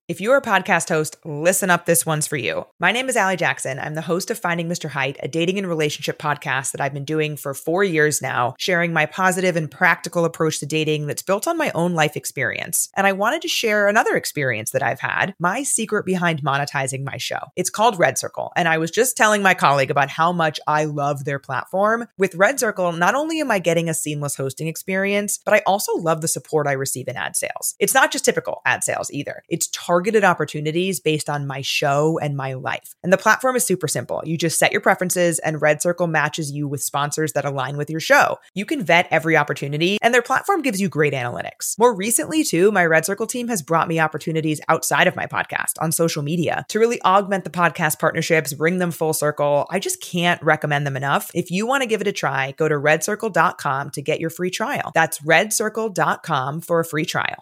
If you're a podcast host, listen up, this one's for you. My name is Allie Jackson. I'm the host of Finding Mr. Height, a dating and relationship podcast that I've been doing for 4 years now, sharing my positive and practical approach to dating that's built on my own life experience. And I wanted to share another experience that I've had, my secret behind monetizing my show. It's called Red Circle, and I was just telling my colleague about how much I love their platform. With Red Circle, not only am I getting a seamless hosting experience, but I also love the support I receive in ad sales. It's not just typical ad sales either. It's targeted opportunities based on my show and my life. And the platform is super simple. You just set your preferences and Red Circle matches you with sponsors that align with your show. You can vet every opportunity and their platform gives you great analytics. More recently too, my Red Circle team has brought me opportunities outside of my podcast on social media to really augment the podcast partnerships, bring them full circle. I just can't recommend them enough. If you want to give it a try, go to redcircle.com to get your free trial. That's redcircle.com for a free trial.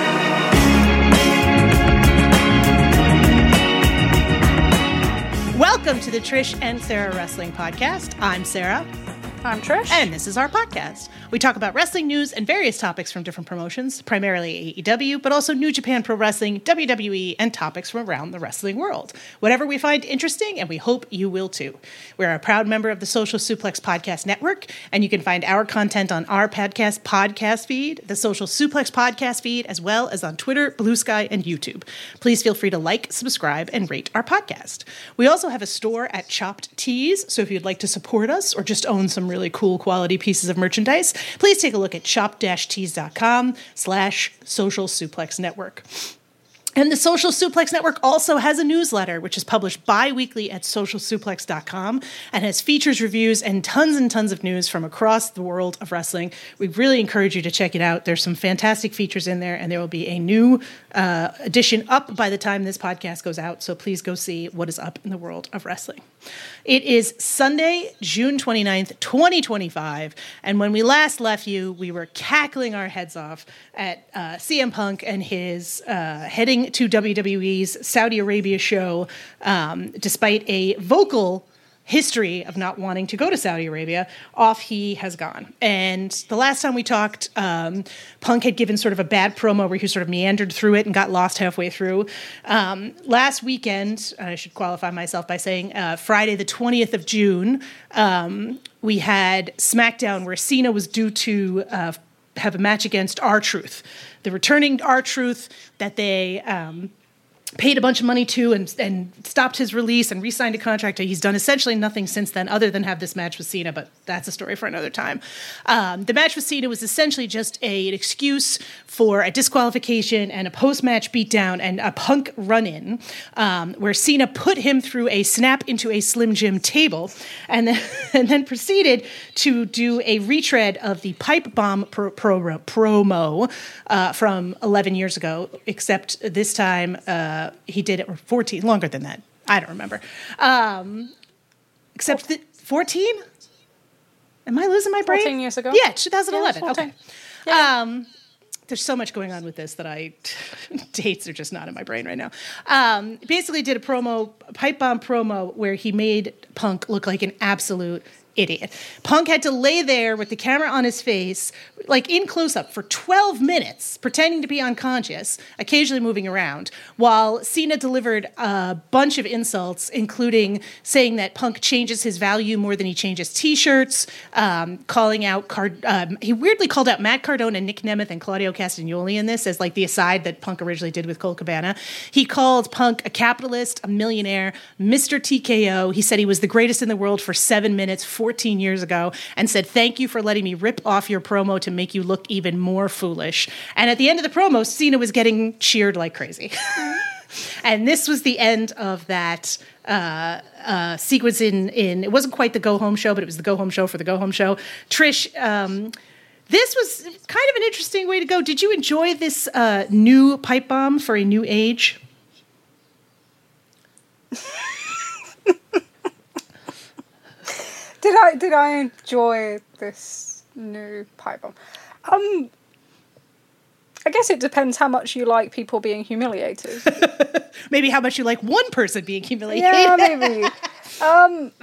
Welcome to the Trish and Sarah Wrestling Podcast. I'm Sarah. I'm Trish. And this is our podcast. We talk about wrestling news and various topics from different promotions, primarily AEW, but also New Japan Pro Wrestling, WWE, and topics from around the wrestling world. Whatever we find interesting, and we hope you will too. We're a proud member of the Social Suplex Podcast Network, and you can find our content on our podcast feed, the Social Suplex Podcast feed, as well as on Twitter, Blue Sky, and YouTube. Please feel free to like, subscribe, and rate our podcast. We also have a store at Chopped Tees, so if you'd like to support us or just own some really cool quality pieces of merchandise, please take a look at shop-tees.com/Social Suplex Network. And the Social Suplex Network also has a newsletter, which is published bi-weekly at socialsuplex.com and has features, reviews, and tons of news from across the world of wrestling. We really encourage you to check it out. There's some fantastic features in there, and there will be a new edition up by the time this podcast goes out, so please go see what is up in the world of wrestling. It is Sunday, June 29th, 2025, and when we last left you, we were cackling our heads off at CM Punk and his heading to WWE's Saudi Arabia show, despite a vocal history of not wanting to go to Saudi Arabia. Off he has gone. And the last time we talked, Punk had given sort of a bad promo where he sort of meandered through it and got lost halfway through. Last weekend, I should qualify myself by saying Friday the 20th of June, we had SmackDown where Cena was due to have a match against R-Truth, the returning R-Truth that they paid a bunch of money to and stopped his release and re-signed a contract. He's done essentially nothing since then other than have this match with Cena, but that's a story for another time. The match with Cena was essentially just an excuse for a disqualification and a post-match beatdown and a Punk run-in where Cena put him through a snap into a Slim Jim table and then proceeded to do a retread of the Pipe Bomb promo from 11 years ago, except this time he did it, or 14, longer than that. I don't remember. Except 14? Am I losing my brain? 14 years ago? Yeah, 2011. Yeah, okay. Yeah. There's so much going on with this that dates are just not in my brain right now. Basically did a pipe bomb promo where he made Punk look like an absolute idiot. Punk had to lay there with the camera on his face, like in close-up for 12 minutes, pretending to be unconscious, occasionally moving around, while Cena delivered a bunch of insults, including saying that Punk changes his value more than he changes T-shirts, calling out, he weirdly called out Matt Cardona, Nick Nemeth, and Claudio Castagnoli in this as like the aside that Punk originally did with Colt Cabana. He called Punk a capitalist, a millionaire, Mr. TKO. He said he was the greatest in the world for 7 minutes, 14 years ago, and said, "Thank you for letting me rip off your promo to make you look even more foolish." And at the end of the promo, Cena was getting cheered like crazy. And this was the end of that sequence in it wasn't quite the Go Home show, but it was the Go Home show for the Go Home show. Trish, this was kind of an interesting way to go. Did you enjoy this new pipe bomb for a new age? Did I enjoy this new pipe bomb? I guess it depends how much you like people being humiliated. Maybe how much you like one person being humiliated. Yeah, maybe.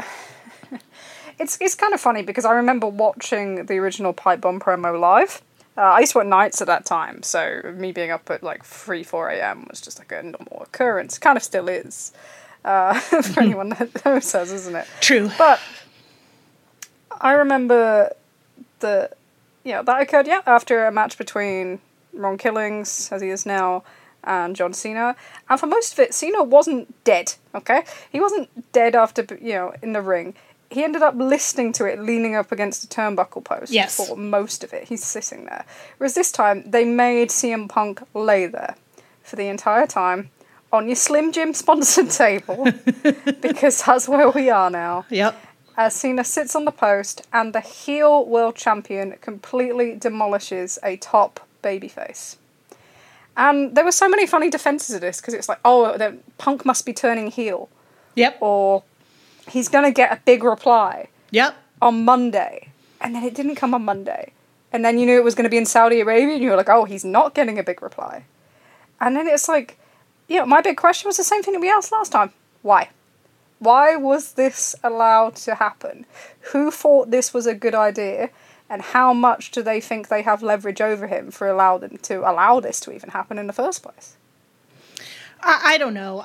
It's kind of funny because I remember watching the original Pipe Bomb promo live, I used to work nights at that time, so me being up at like 3, 4 a.m. was just like a normal occurrence. Kind of still is, for anyone that knows us, isn't it? True. But I remember that occurred, after a match between Ron Killings, as he is now, and John Cena. And for most of it, Cena wasn't dead, okay? He wasn't dead after, in the ring. He ended up listening to it, leaning up against a turnbuckle post for most of it. He's sitting there. Whereas this time, they made CM Punk lay there for the entire time on your Slim Jim sponsored table, because that's where we are now. Yep. As Cena sits on the post, and the heel world champion completely demolishes a top babyface. And there were so many funny defenses of this, because it's like, Punk must be turning heel. Yep. Or he's going to get a big reply. Yep. On Monday. And then it didn't come on Monday. And then you knew it was going to be in Saudi Arabia, and you were like, oh, he's not getting a big reply. And then it's like, my big question was the same thing that we asked last time. Why? Why was this allowed to happen? Who thought this was a good idea? And how much do they think they have leverage over him for allow this to even happen in the first place? I don't know.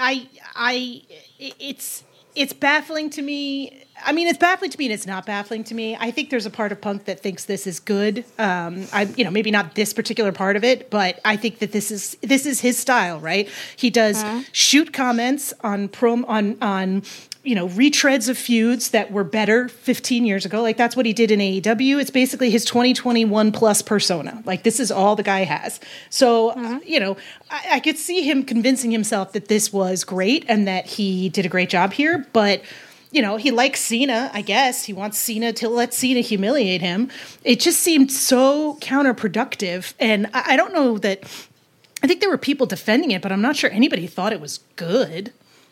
It's baffling to me. I mean, it's baffling to me and it's not baffling to me. I think there's a part of Punk that thinks this is good. Maybe not this particular part of it, but I think that this is his style, right? He does shoot comments on retreads of feuds that were better 15 years ago. Like, that's what he did in AEW. It's basically his 2021 plus persona. Like, this is all the guy has. So, I could see him convincing himself that this was great and that he did a great job here. But, he likes Cena, I guess. He wants Cena to let Cena humiliate him. It just seemed so counterproductive. And I don't know that... I think there were people defending it, but I'm not sure anybody thought it was good.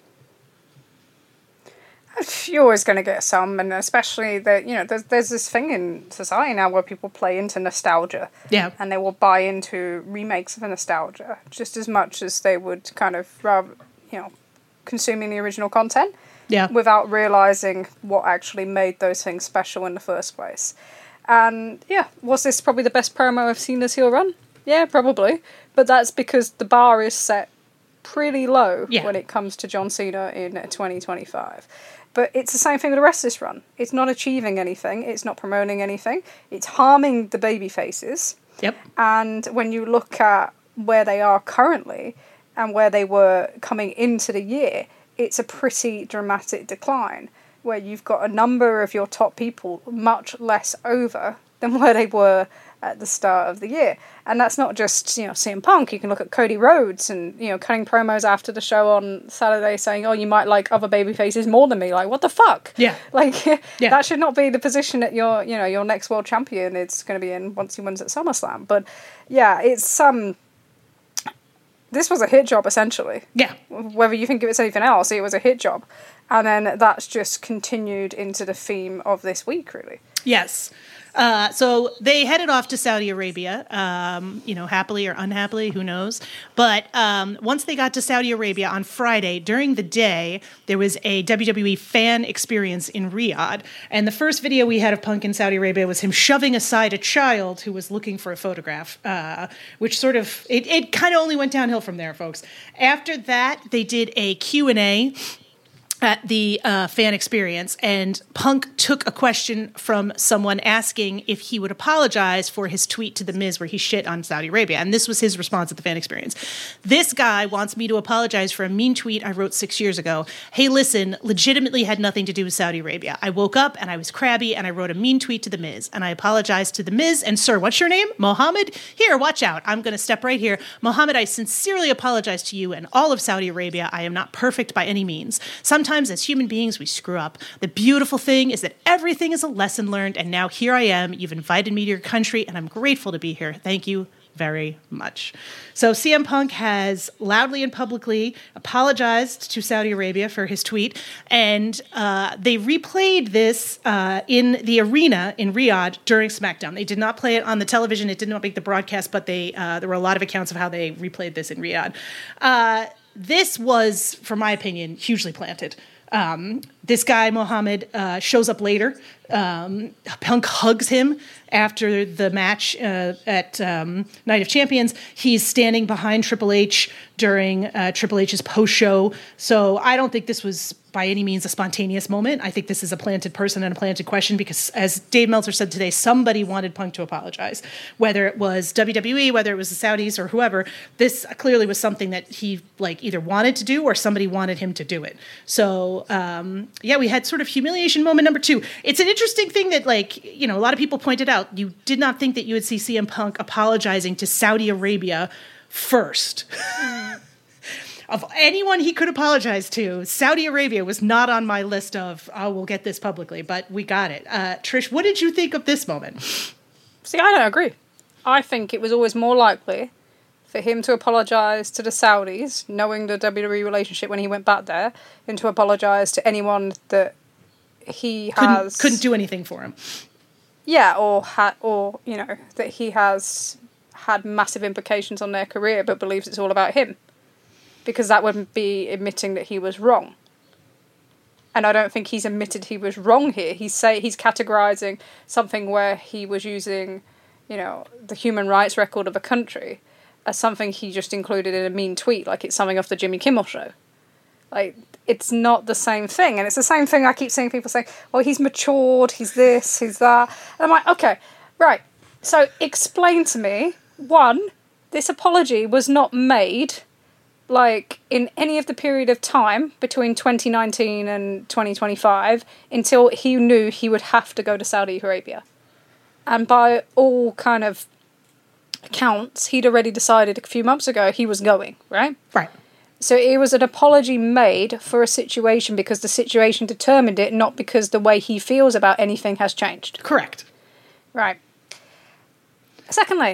You're always going to get some, and especially that there's this thing in society now where people play into nostalgia, and they will buy into remakes of a nostalgia just as much as they would kind of rather consuming the original content, without realizing what actually made those things special in the first place. And was this probably the best promo I've seen this heel run? Yeah, probably, but that's because the bar is set pretty low when it comes to John Cena in 2025. But it's the same thing with the rest of this run. It's not achieving anything. It's not promoting anything. It's harming the baby faces. Yep. And when you look at where they are currently and where they were coming into the year, it's a pretty dramatic decline, where you've got a number of your top people much less over than where they were at the start of the year. And that's not just, CM Punk. You can look at Cody Rhodes and, cutting promos after the show on Saturday saying, oh, you might like other baby faces more than me. Like, what the fuck? Yeah. Like, that should not be the position that your next world champion is going to be in once he wins at SummerSlam. But, it's, this was a hit job, essentially. Yeah. Whether you think of it as anything else, it was a hit job. And then that's just continued into the theme of this week, really. Yes. So they headed off to Saudi Arabia, happily or unhappily, who knows. But once they got to Saudi Arabia on Friday, during the day, there was a WWE fan experience in Riyadh. And the first video we had of Punk in Saudi Arabia was him shoving aside a child who was looking for a photograph, which sort of, it kind of only went downhill from there, folks. After that, they did a Q&A at the fan experience, and Punk took a question from someone asking if he would apologize for his tweet to The Miz where he shit on Saudi Arabia, and this was his response at the fan experience. This guy wants me to apologize for a mean tweet I wrote 6 years ago. Hey, listen, legitimately had nothing to do with Saudi Arabia. I woke up and I was crabby and I wrote a mean tweet to The Miz, and I apologized to The Miz, and sir, what's your name? Mohammed? Here, watch out. I'm going to step right here. Mohammed, I sincerely apologize to you and all of Saudi Arabia. I am not perfect by any means. Sometimes as human beings, we screw up. The beautiful thing is that everything is a lesson learned, and now here I am. You've invited me to your country, and I'm grateful to be here. Thank you very much. So CM Punk has loudly and publicly apologized to Saudi Arabia for his tweet, and they replayed this in the arena in Riyadh during SmackDown. They did not play it on the television. It did not make the broadcast, but there were a lot of accounts of how they replayed this in Riyadh. This was, from my opinion, hugely planted. This guy, Mohammed, shows up later. Punk hugs him after the match at Night of Champions, he's standing behind Triple H during Triple H's post-show. So I don't think this was by any means a spontaneous moment. I think this is a planted person and a planted question because, as Dave Meltzer said today, somebody wanted Punk to apologize. Whether it was WWE, whether it was the Saudis or whoever, this clearly was something that he either wanted to do or somebody wanted him to do it. So we had sort of humiliation moment number 2. It's an interesting thing that a lot of people pointed out. You did not think that you would see CM Punk apologizing to Saudi Arabia first. Of anyone he could apologize to, Saudi Arabia was not on my list of, we'll get this publicly, but we got it. Trish, what did you think of this moment? See, I don't agree. I think it was always more likely for him to apologise to the Saudis, knowing the WWE relationship when he went back there, than to apologise to anyone that he couldn't do anything for him. Yeah, or that he has had massive implications on their career, but believes it's all about him. Because that would be admitting that he was wrong. And I don't think he's admitted he was wrong here. He's categorising something where he was using, the human rights record of a country as something he just included in a mean tweet, like it's something off the Jimmy Kimmel show. It's not the same thing. And it's the same thing I keep seeing people saying, well, he's matured, he's this, he's that. And I'm like, okay, right. So explain to me, one, this apology was not made in any of the period of time between 2019 and 2025 until he knew he would have to go to Saudi Arabia. And by all kind of accounts, he'd already decided a few months ago he was going, right? Right. So it was an apology made for a situation because the situation determined it, not because the way he feels about anything has changed. Correct. Right. Secondly,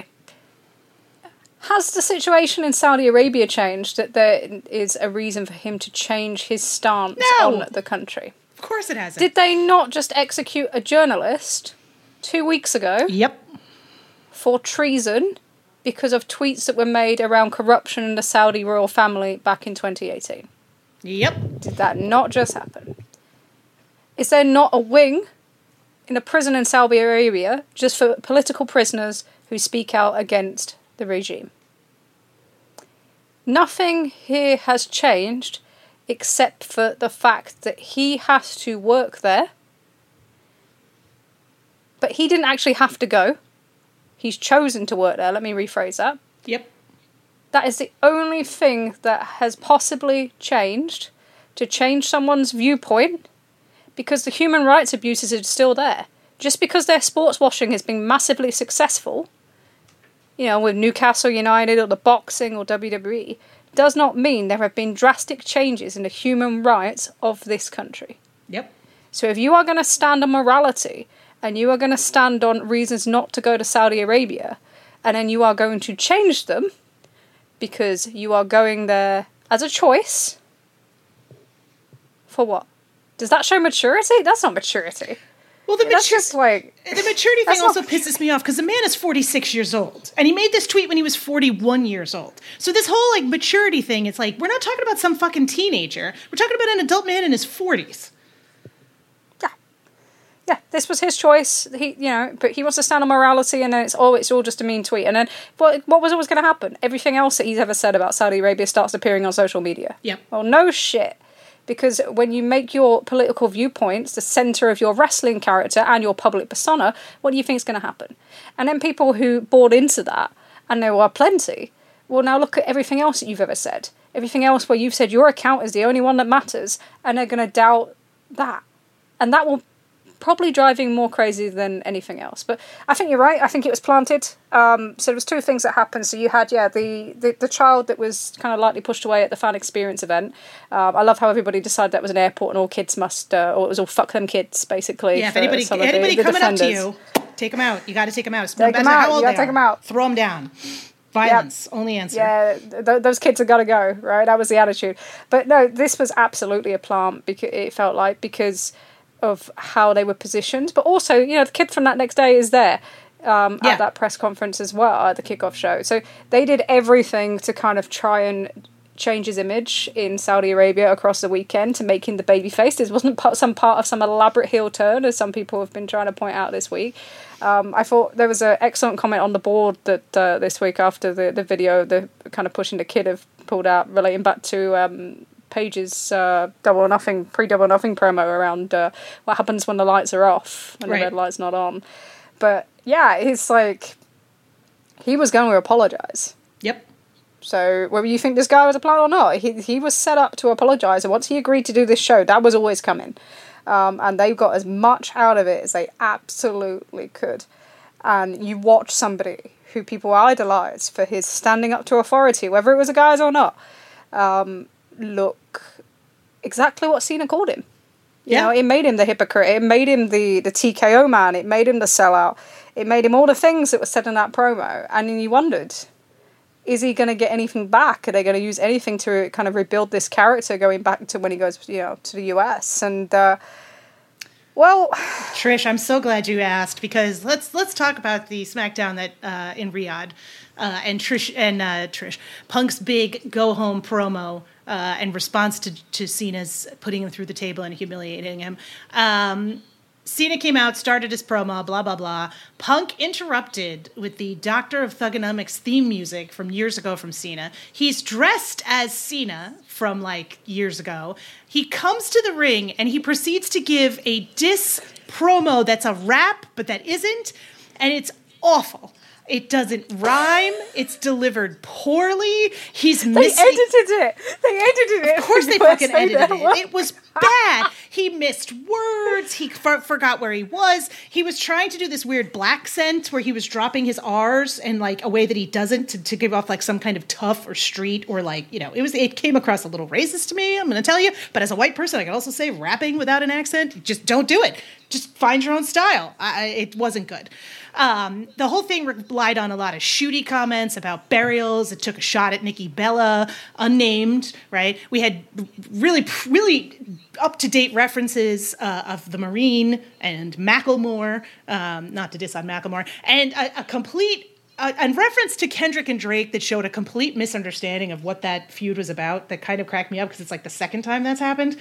has the situation in Saudi Arabia changed that there is a reason for him to change his stance on the country? Of course it hasn't. Did they not just execute a journalist 2 weeks ago? Yep. For treason because of tweets that were made around corruption in the Saudi royal family back in 2018? Yep. Did that not just happen? Is there not a wing in a prison in Saudi Arabia just for political prisoners who speak out against the regime? Nothing here has changed except for the fact that he has to work there. But he didn't actually have to go. He's chosen to work there. Let me rephrase that. Yep. That is the only thing that has possibly changed to change someone's viewpoint, because the human rights abuses are still there. Just because their sports washing has been massively successful, with Newcastle United or the boxing or WWE, does not mean there have been drastic changes in the human rights of this country. Yep. So if you are going to stand on morality and you are going to stand on reasons not to go to Saudi Arabia, and then you are going to change them because you are going there as a choice, for what? Does that show maturity? That's not maturity. Well, the maturity thing also pisses me off because the man is 46 years old, and he made this tweet when he was 41 years old. So this whole maturity thing, it's we're not talking about some fucking teenager. We're talking about an adult man in his 40s. Yeah, this was his choice. But he wants to stand on morality, and then it's all just a mean tweet. And then what was always going to happen? Everything else that he's ever said about Saudi Arabia starts appearing on social media. Yep. Well, no shit. Because when you make your political viewpoints the centre of your wrestling character and your public persona, what do you think is going to happen? And then people who bought into that, and there were plenty, well, now look at everything else that you've ever said. Everything else where you've said your account is the only one that matters, and they're going to doubt that. And that will probably drive him more crazy than anything else. But I think you're right. I think it was planted. So there was two things that happened. So you had, the child that was kind of lightly pushed away at the fan experience event. I love how everybody decided that was an airport and all kids must, or it was all fuck them kids, basically. Yeah, if anybody coming up to you, take them out. You got to take them out. Take them out. You got to take them out. Throw them down. Violence, only answer. Yeah, those kids have got to go, right? That was the attitude. But no, this was absolutely a plant, because it felt like, because of how they were positioned. But also, the kid from that next day is there at that press conference as well, at the kickoff show. So they did everything to kind of try and, change his image in Saudi Arabia across the weekend to make him the babyface. This wasn't part of some elaborate heel turn, as some people have been trying to point out this week. I thought there was an excellent comment on the board that this week after the video, the kind of pushing the kid have pulled out, relating back to Paige's Double or Nothing promo around what happens when the lights are off and the red light's not on. But yeah, it's like he was going to apologise. Yep. So whether you think this guy was a plan or not, he was set up to apologise, and once he agreed to do this show, that was always coming. And they got as much out of it as they absolutely could. And you watch somebody who people idolise for his standing up to authority, whether it was a guy's or not, look exactly what Cena called him. You know, it made him the hypocrite. It made him the TKO man. It made him the sellout. It made him all the things that were said in that promo. And then you wondered, is he going to get anything back? Are they going to use anything to kind of rebuild this character going back to when he goes, to the US? And, well... Trish, I'm so glad you asked, because let's talk about the SmackDown that in Riyadh and Trish Punk's big go-home promo in response to Cena's putting him through the table and humiliating him. Cena came out, started his promo, blah, blah, blah. Punk interrupted with the Doctor of Thugonomics theme music from years ago from Cena. He's dressed as Cena from, years ago. He comes to the ring, and he proceeds to give a diss promo that's a rap, but that isn't, and it's awful. It doesn't rhyme. It's delivered poorly. He's missing. They edited it. Of course they fucking edited it. It was bad. He missed words. He forgot where he was. He was trying to do this weird black scent where he was dropping his R's in a way that he doesn't to give off some kind of tough or street or it came across a little racist to me, I'm going to tell you. But as a white person, I can also say rapping without an accent, just don't do it. Just find your own style. It wasn't good. The whole thing relied on a lot of shooty comments about burials. It took a shot at Nikki Bella, unnamed, right? We had really, really up-to-date references of the Marine and Macklemore, not to diss on Macklemore, and a complete... a reference to Kendrick and Drake that showed a complete misunderstanding of what that feud was about that kind of cracked me up because it's the second time that's happened.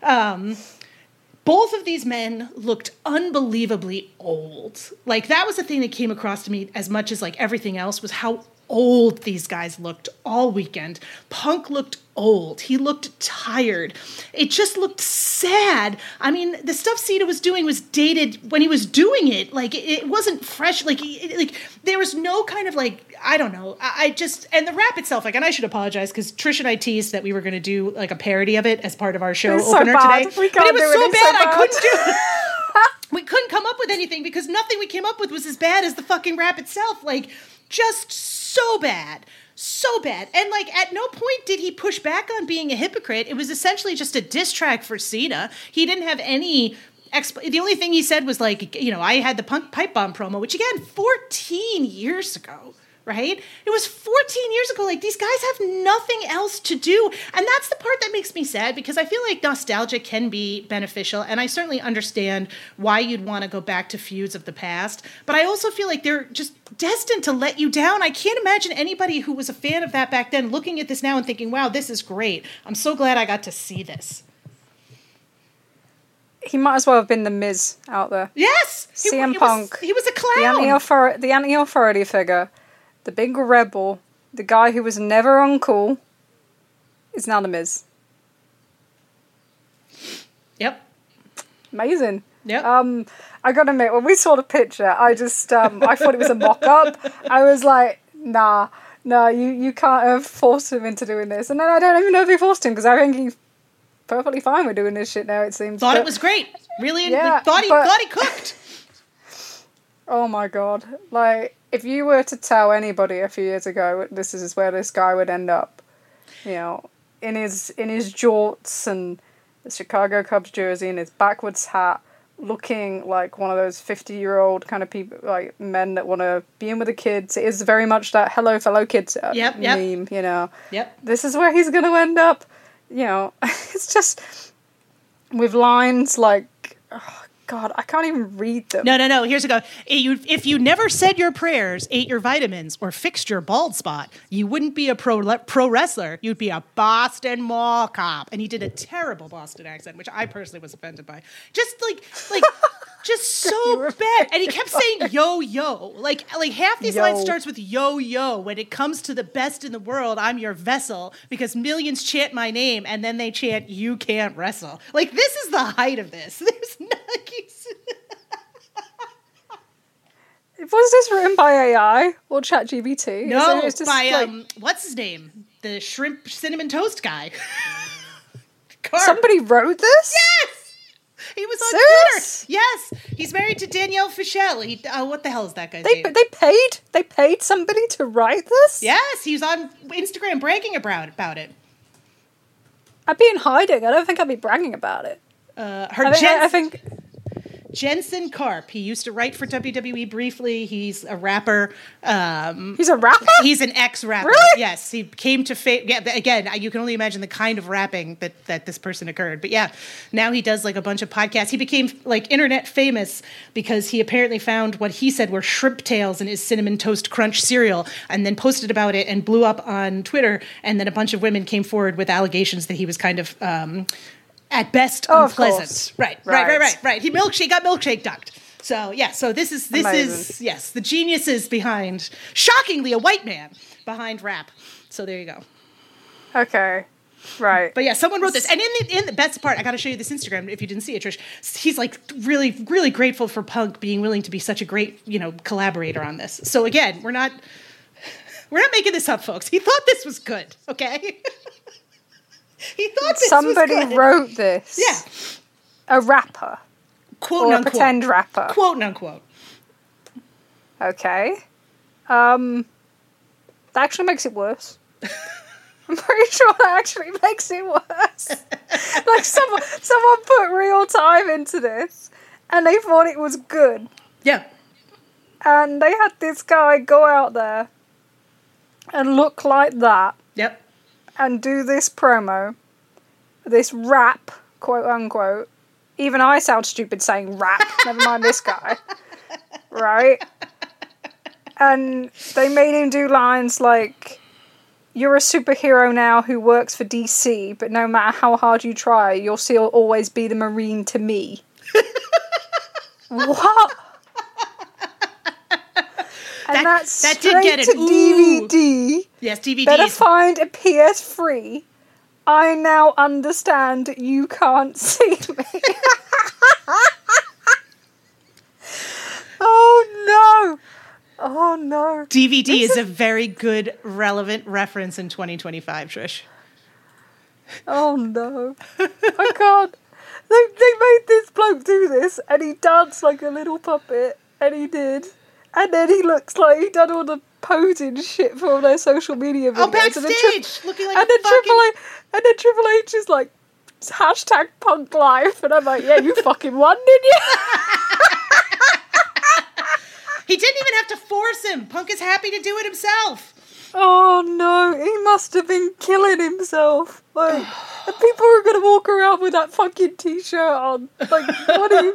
Both of these men looked unbelievably old. That was the thing that came across to me as much as everything else was how old these guys looked all weekend. Punk looked old. He looked tired. It just looked sad. I mean, the stuff Cena was doing was dated when he was doing it. It wasn't fresh. There was no kind of I don't know. And the rap itself, and I should apologize because Trish and I teased that we were going to do a parody of it as part of our show opener today. But it was so bad I couldn't do it. We couldn't come up with anything because nothing we came up with was as bad as the fucking rap itself. Just so bad. So bad. And at no point did he push back on being a hypocrite. It was essentially just a diss track for Cena. He didn't have any... the only thing he said was I had the Punk pipe bomb promo, which again, 14 years ago. Right? It was 14 years ago. These guys have nothing else to do. And that's the part that makes me sad because I feel nostalgia can be beneficial. And I certainly understand why you'd want to go back to feuds of the past. But I also feel they're just destined to let you down. I can't imagine anybody who was a fan of that back then looking at this now and thinking, wow, this is great. I'm so glad I got to see this. He might as well have been the Miz out there. Yes! CM Punk. He was a clown. The anti-authority figure. The big rebel, the guy who was never uncool, is now the Miz. Yep. Amazing. Yep. I gotta admit, when we saw the picture, I just, I thought it was a mock-up. I was like, nah, you can't have forced him into doing this. And then I don't even know if he forced him, because I think he's perfectly fine with doing this shit now, it seems. It was great. Really, yeah, thought he cooked. Oh my God. If you were to tell anybody a few years ago this is where this guy would end up, in his jorts and the Chicago Cubs jersey and his backwards hat, looking like one of those 50-year-old kind of people, men that want to be in with the kids. It is very much that hello fellow kids meme, Yep. This is where he's going to end up. It's just with lines like, oh God, I can't even read them. No. Here's a go. If you never said your prayers, ate your vitamins, or fixed your bald spot, you wouldn't be a pro wrestler. You'd be a Boston Mall cop. And he did a terrible Boston accent, which I personally was offended by. Just just so bad. And he kept saying yo. Like half these lines starts with yo. When it comes to the best in the world, I'm your vessel, because millions chant my name and then they chant you can't wrestle. Like, this is the height of this. There's no Was this written by AI or ChatGPT? No, it's just by what's his name? The shrimp cinnamon toast guy. Somebody wrote this? Yes! He was on Twitter. Yes. He's married to Danielle Fishel. What the hell is that guy's name? They paid somebody to write this? Yes, he was on Instagram bragging about it. I'd be in hiding. I don't think I'd be bragging about it. I think Jensen Karp. He used to write for WWE briefly. He's a rapper. He's a rapper? He's an ex-rapper. Really? Yes. He came to fame. Yeah, again, you can only imagine the kind of rapping that this person occurred. But yeah, now he does like a bunch of podcasts. He became like internet famous because he apparently found what he said were shrimp tails in his Cinnamon Toast Crunch cereal and then posted about it and blew up on Twitter. And then a bunch of women came forward with allegations that he was kind of... at best, unpleasant. Right. He got milkshake ducked. So yeah. So this is yes, the geniuses behind, shockingly, a white man behind rap. So there you go. Okay. Right. But yeah, someone wrote this, and in the best part, I got to show you this Instagram if you didn't see it, Trish. He's like really, really grateful for Punk being willing to be such a great, collaborator on this. So again, we're not making this up, folks. He thought this was good. Okay. He thought this somebody was good. Wrote this. Yeah. A rapper. Quote or unquote. A pretend rapper. Quote unquote. Okay. That actually makes it worse. I'm pretty sure that actually makes it worse. Like someone put real time into this and they thought it was good. Yeah. And they had this guy go out there and look like that. Yep. And do this promo, this rap, quote unquote. Even I sound stupid saying rap, never mind this guy. Right? And they made him do lines like, "You're a superhero now who works for DC, but no matter how hard you try, you'll still always be the Marine to me." What? And that's that straight did get it. to DVD. Yes, DVD. Better find a PS3. I now understand you can't see me. Oh no. DVD is a very good, relevant reference in 2025, Trish. Oh no. I can't. They made this bloke do this, and he danced like a little puppet, and he did. And then he looks like he done all the posing shit for all their social media videos. Oh, backstage! Looking like and then Triple H is like, hashtag Punk Life. And I'm like, yeah, you fucking won, didn't you? He didn't even have to force him. Punk is happy to do it himself. Oh no, he must have been killing himself. Like, and people are going to walk around with that fucking t-shirt on. Like, what are you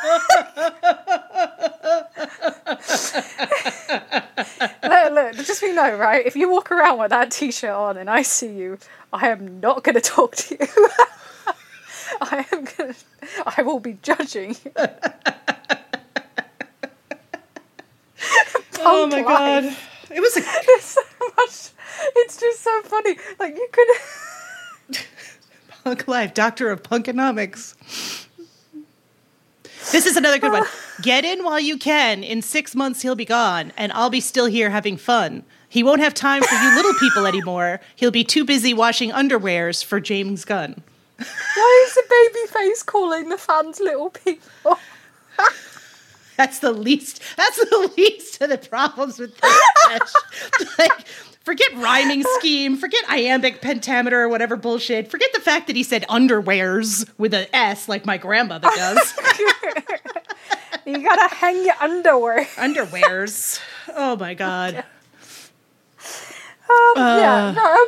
doing? Look, just so you know, right? If you walk around with that t-shirt on and I see you, I am not going to talk to you. I will be judging you. Oh my God. It was It's so much. It's just so funny. Like, you could. Punk Life, Doctor of Punkonomics. This is another good one. Get in while you can. In 6 months, he'll be gone, and I'll be still here having fun. He won't have time for you little people anymore. He'll be too busy washing underwears for James Gunn. Why is the baby face calling the fans little people? That's the least of the problems with this sketch. Like, forget rhyming scheme, forget iambic pentameter or whatever bullshit. Forget the fact that he said underwears with an S like my grandmother does. You gotta hang your underwear. Underwears. Oh my God. Yeah, no,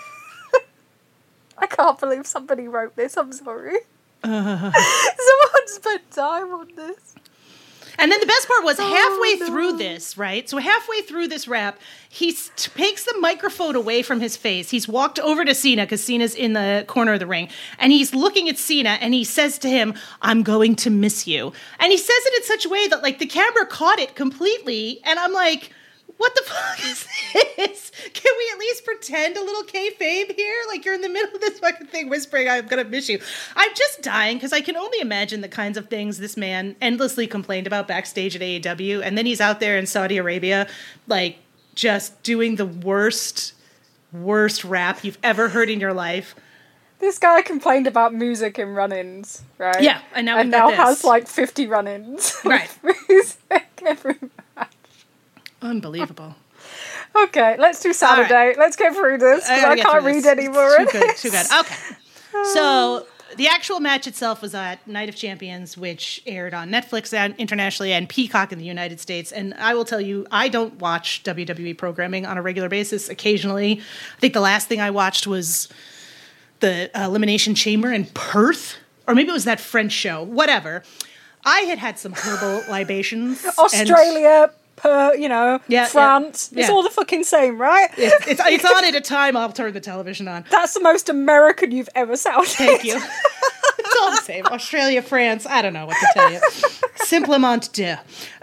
okay. I can't believe somebody wrote this, I'm sorry. Someone spent time on this. And then the best part was halfway through this, right? So halfway through this rap, he takes the microphone away from his face. He's walked over to Cena because Cena's in the corner of the ring. And he's looking at Cena and he says to him, "I'm going to miss you." And he says it in such a way that like the camera caught it completely. And I'm like, what the fuck is this? Can we at least pretend a little kayfabe here? Like, you're in the middle of this fucking thing whispering, "I'm gonna miss you." I'm just dying because I can only imagine the kinds of things this man endlessly complained about backstage at AEW. And then he's out there in Saudi Arabia, like, just doing the worst rap you've ever heard in your life. This guy complained about music in run-ins, right? Yeah, and now has like 50 run-ins. Right. Music every match. Unbelievable. Okay, let's do Saturday. Right. Let's get through this because I can't read anymore. Too good. Okay. So the actual match itself was at Night of Champions, which aired on Netflix and internationally and Peacock in the United States. And I will tell you, I don't watch WWE programming on a regular basis. Occasionally, I think the last thing I watched was the Elimination Chamber in Perth, or maybe it was that French show. Whatever. I had some herbal libations. Australia. France. It's all the fucking same, right? It's on at a time. I'll turn the television on. That's the most American you've ever sounded. Thank you. It's all the same. Australia, France. I don't know what to tell you. Simplement de.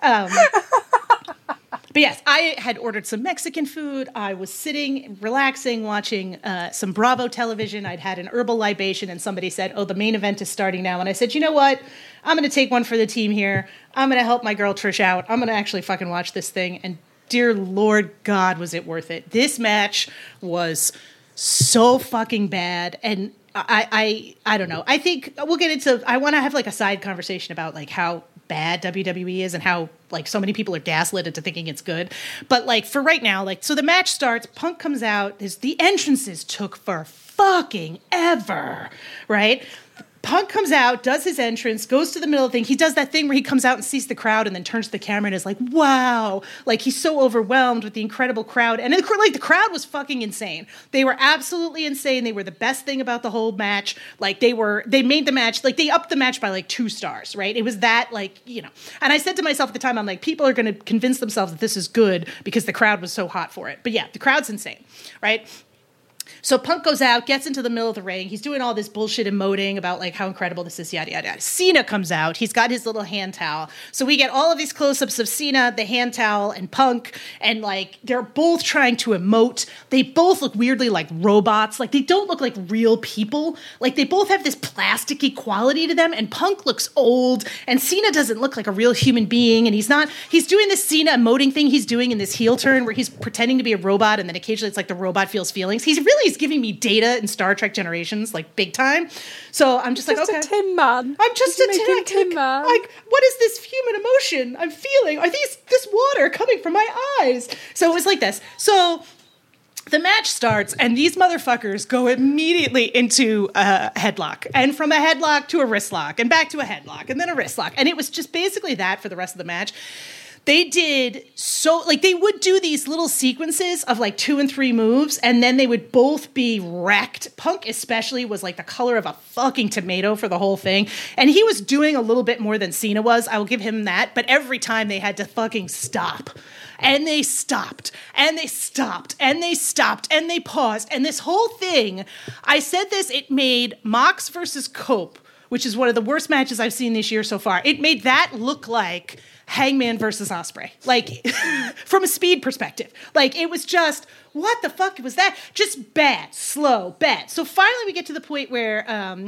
But yes, I had ordered some Mexican food. I was sitting, relaxing, watching some Bravo television. I'd had an herbal libation, and somebody said, "Oh, the main event is starting now." And I said, "You know what? I'm going to take one for the team here. I'm going to help my girl Trish out. I'm going to actually fucking watch this thing." And dear Lord God, was it worth it. This match was so fucking bad. And I don't know. I think we'll get into, I want to have like a side conversation about like how bad WWE is and how like so many people are gaslit into thinking it's good. But like for right now, like, so the match starts, Punk comes out, the entrances took for fucking ever, right? Punk comes out, does his entrance, goes to the middle of the thing. He does that thing where he comes out and sees the crowd and then turns to the camera and is like, wow. Like, he's so overwhelmed with the incredible crowd. And like, the crowd was fucking insane. They were absolutely insane. They were the best thing about the whole match. Like, they made the match, like, they upped the match by, like, 2 stars, right? It was that, like, you know. And I said to myself at the time, I'm like, people are going to convince themselves that this is good because the crowd was so hot for it. But yeah, the crowd's insane, right? So Punk goes out, gets into the middle of the ring. He's doing all this bullshit emoting about like how incredible this is, yada, yada, yada. Cena comes out. He's got his little hand towel. So we get all of these close-ups of Cena, the hand towel, and Punk. And like, they're both trying to emote. They both look weirdly like robots. Like, they don't look like real people. Like, they both have this plasticky quality to them. And Punk looks old. And Cena doesn't look like a real human being. And he's doing this Cena emoting thing he's doing in this heel turn where he's pretending to be a robot. And then occasionally it's like the robot feels feelings. He's giving me Data in Star Trek Generations, like big time. So I'm just like, okay. A Tin Man. I'm just a Tin Man. Like, what is this human emotion I'm feeling? Are this water coming from my eyes? So it was like this. So the match starts, and these motherfuckers go immediately into a headlock. And from a headlock to a wrist lock, and back to a headlock, and then a wrist lock. And it was just basically that for the rest of the match. They did so, like, they would do these little sequences of like 2 and 3 moves, and then they would both be wrecked. Punk especially was like the color of a fucking tomato for the whole thing. And he was doing a little bit more than Cena was. I will give him that. But every time they had to fucking stop. And they stopped, and they stopped, and they stopped, and they paused. And this whole thing, I said this, it made Mox versus Cope, which is one of the worst matches I've seen this year so far. It made that look like Hangman versus Ospreay, like from a speed perspective. Like, it was just, what the fuck was that? Just bad, slow, bad. So finally we get to the point where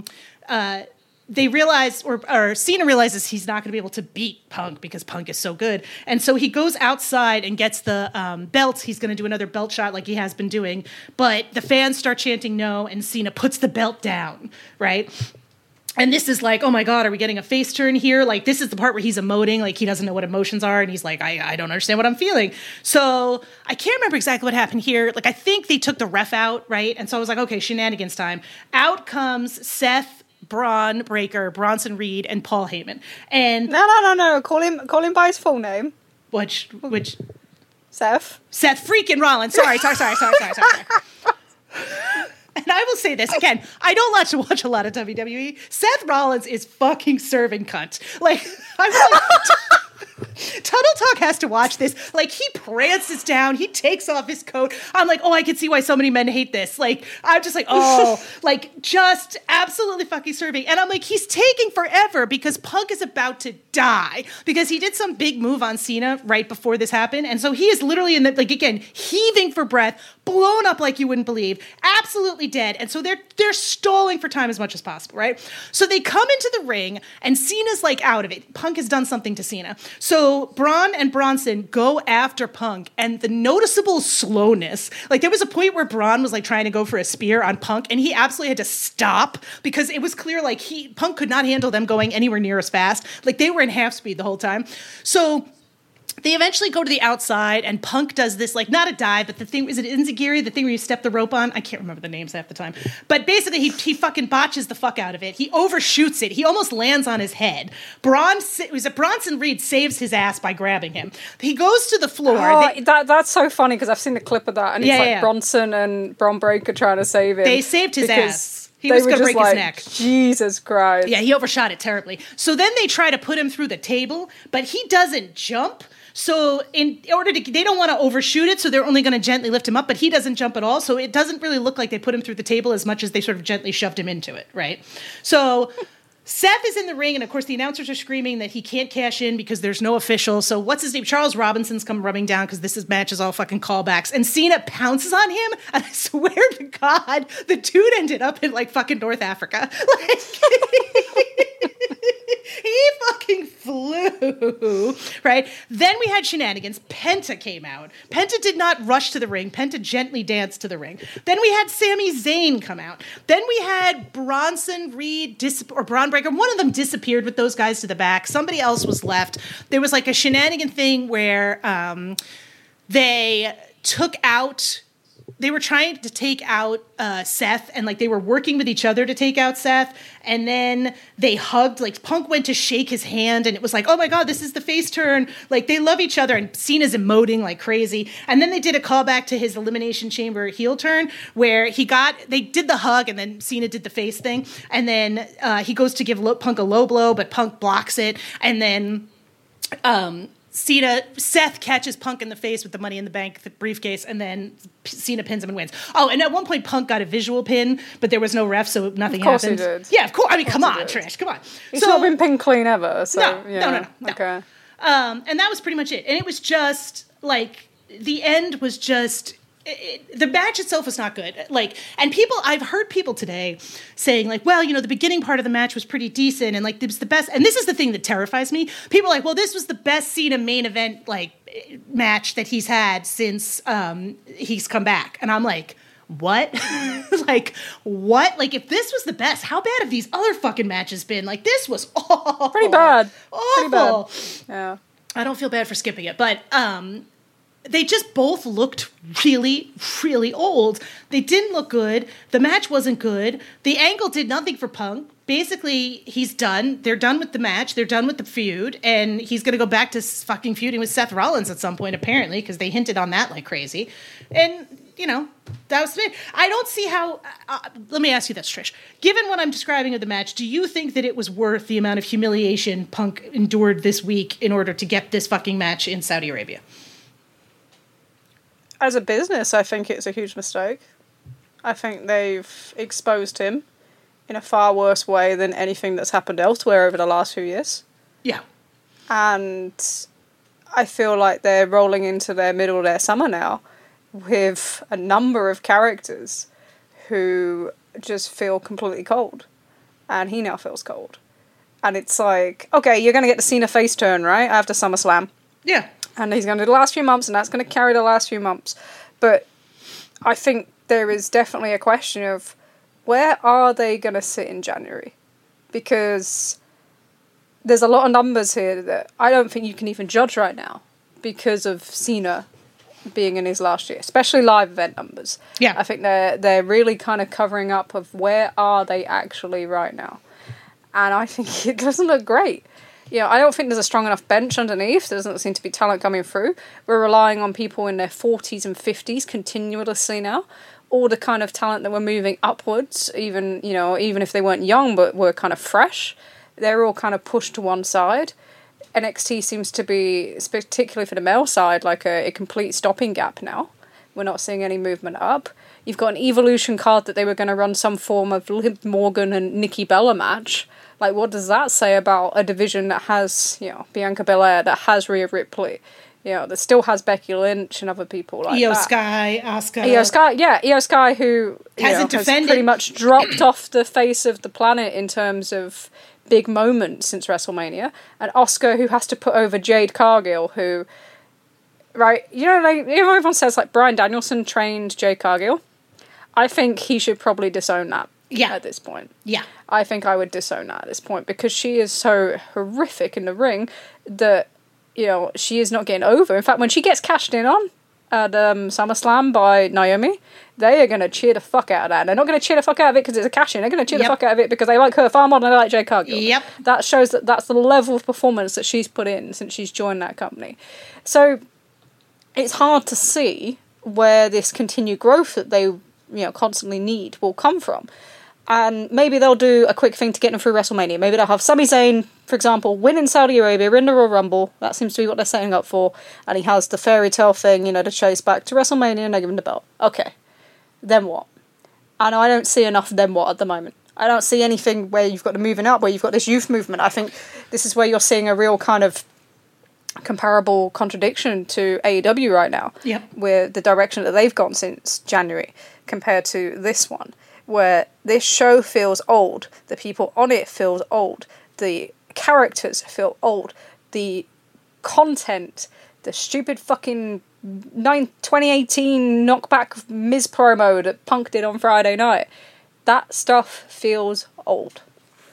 they realize, or Cena realizes he's not going to be able to beat Punk because Punk is so good. And so he goes outside and gets the belt. He's going to do another belt shot like he has been doing. But the fans start chanting no, and Cena puts the belt down, right? And this is like, oh my God, are we getting a face turn here? Like, this is the part where he's emoting, like he doesn't know what emotions are. And he's like, I don't understand what I'm feeling. So I can't remember exactly what happened here. Like, I think they took the ref out, right? And so I was like, okay, shenanigans time. Out comes Seth, Braun Breaker, Bronson Reed, and Paul Heyman. And No. Call him by his full name. Which? Seth. Seth freaking Rollins. Sorry. And I will say this again, I don't like to watch a lot of WWE. Seth Rollins is fucking serving cunt. Like, I'm like, Tunnel Talk has to watch this. Like, he prances down, he takes off his coat. I'm like, oh, I can see why so many men hate this. Like, I'm just like, oh, like, just absolutely fucking serving. And I'm like, he's taking forever because Punk is about to die because he did some big move on Cena right before this happened. And so he is literally in the, like, again, heaving for breath, blown up like you wouldn't believe, absolutely dead. And so they're stalling for time as much as possible, right? So they come into the ring and Cena's like out of it. Punk has done something to Cena. So Braun and Bronson go after Punk, and the noticeable slowness, like there was a point where Braun was like trying to go for a spear on Punk and he absolutely had to stop because it was clear like Punk could not handle them going anywhere near as fast. Like they were in half speed the whole time. So they eventually go to the outside, and Punk does this, like, not a dive, but the thing, is it Enziguri, the thing where you step the rope on? I can't remember the names half the time. But basically, he fucking botches the fuck out of it. He overshoots it. He almost lands on his head. Bronson Reed saves his ass by grabbing him. He goes to the floor. Oh, that's so funny, because I've seen the clip of that, and it's Bronson and Bron Breakker trying to save him. They saved his ass. He was going to break his neck. Jesus Christ. Yeah, he overshot it terribly. So then they try to put him through the table, but he doesn't jump. So in order to, they don't want to overshoot it, so they're only going to gently lift him up, but he doesn't jump at all, so it doesn't really look like they put him through the table as much as they sort of gently shoved him into it, right? So Seth is in the ring, and of course the announcers are screaming that he can't cash in because there's no official. So what's his name? Charles Robinson's come rubbing down because this match is all fucking callbacks. And Cena pounces on him, and I swear to God, the dude ended up in like fucking North Africa. Like, he fucking flew, right? Then we had shenanigans. Penta came out. Penta did not rush to the ring. Penta gently danced to the ring. Then we had Sami Zayn come out. Then we had Bronson Reed or Bron Breakker. One of them disappeared with those guys to the back. Somebody else was left. There was like a shenanigan thing where they were trying to take out Seth, and like they were working with each other to take out Seth, and then they hugged. Like Punk went to shake his hand, and it was like, oh my God, this is the face turn. Like they love each other, and Cena's emoting like crazy. And then they did a callback to his Elimination Chamber heel turn, where they did the hug, and then Cena did the face thing, and then he goes to give Punk a low blow, but Punk blocks it, and then Seth catches Punk in the face with the Money in the Bank the briefcase, and then Cena pins him and wins. Oh, and at one point Punk got a visual pin, but there was no ref, so nothing happened. Of course he did. Yeah, of course. I mean, come on, Trish, come on. He's not been pinned clean ever. So, No. Okay. And that was pretty much it. And it was just like the end was just. The match itself was not good. Like, and I've heard people today saying like, well, the beginning part of the match was pretty decent, and like it was the best. And this is the thing that terrifies me. People are like, well, this was the best Cena main event like match that he's had since he's come back. And I'm like, what? Like, what? Like, if this was the best, how bad have these other fucking matches been? Like, this was awful. Pretty bad. Awful. Pretty bad. Yeah. I don't feel bad for skipping it, but they just both looked really, really old. They didn't look good. The match wasn't good. The angle did nothing for Punk. Basically, he's done. They're done with the match. They're done with the feud. And he's going to go back to fucking feuding with Seth Rollins at some point, apparently, because they hinted on that like crazy. And, that was it. I don't see how... let me ask you this, Trish. Given what I'm describing of the match, do you think that it was worth the amount of humiliation Punk endured this week in order to get this fucking match in Saudi Arabia? As a business, I think it's a huge mistake. I think they've exposed him in a far worse way than anything that's happened elsewhere over the last few years. Yeah. And I feel like they're rolling into their middle of their summer now with a number of characters who just feel completely cold. And he now feels cold. And it's like, okay, you're going to get the Cena face turn, right? After SummerSlam. Yeah. And he's going to do the last few months, and that's going to carry the last few months. But I think there is definitely a question of where are they going to sit in January? Because there's a lot of numbers here that I don't think you can even judge right now because of Cena being in his last year, especially live event numbers. Yeah. I think they're really kind of covering up of where are they actually right now. And I think it doesn't look great. I don't think there's a strong enough bench underneath. There doesn't seem to be talent coming through. We're relying on people in their 40s and 50s continuously now, all the kind of talent that were moving upwards, even if they weren't young but were kind of fresh, they're all kind of pushed to one side. NXT seems to be, particularly for the male side, like a complete stopping gap now. We're not seeing any movement up. You've got an Evolution card that they were going to run some form of Liv Morgan and Nikki Bella match. Like, what does that say about a division that has, Bianca Belair, that has Rhea Ripley, that still has Becky Lynch and other people like Io that. Sky, Asuka. Io Sky, who hasn't has defended. Pretty much dropped off the face of the planet in terms of big moments since WrestleMania. And Asuka, who has to put over Jade Cargill, who, right, everyone says, like, Bryan Danielson trained Jade Cargill. I think he should probably disown that at this point. Yeah. I think I would disown that at this point, because she is so horrific in the ring that, she is not getting over. In fact, when she gets cashed in on at SummerSlam by Naomi, they are going to cheer the fuck out of that. And they're not going to cheer the fuck out of it because it's a cash-in. They're going to cheer the fuck out of it because they like her far more than they like Jade Cargill. Yep. That shows that that's the level of performance that she's put in since she's joined that company. So it's hard to see where this continued growth that they constantly need will come from. And maybe they'll do a quick thing to get them through WrestleMania. Maybe they'll have Sami Zayn, for example, win in Saudi Arabia, in the Royal Rumble. That seems to be what they're setting up for. And he has the fairy tale thing, to chase back to WrestleMania and they give him the belt. Okay. Then what? And I don't see enough then what at the moment. I don't see anything where you've got the moving up, where you've got this youth movement. I think this is where you're seeing a real kind of comparable contradiction to AEW right now. Yep. With the direction that they've gone since January compared to this one, where this show feels old, the people on it feels old, the characters feel old, the content, the stupid fucking 2018 knockback Miz promo that Punk did on Friday night, that stuff feels old.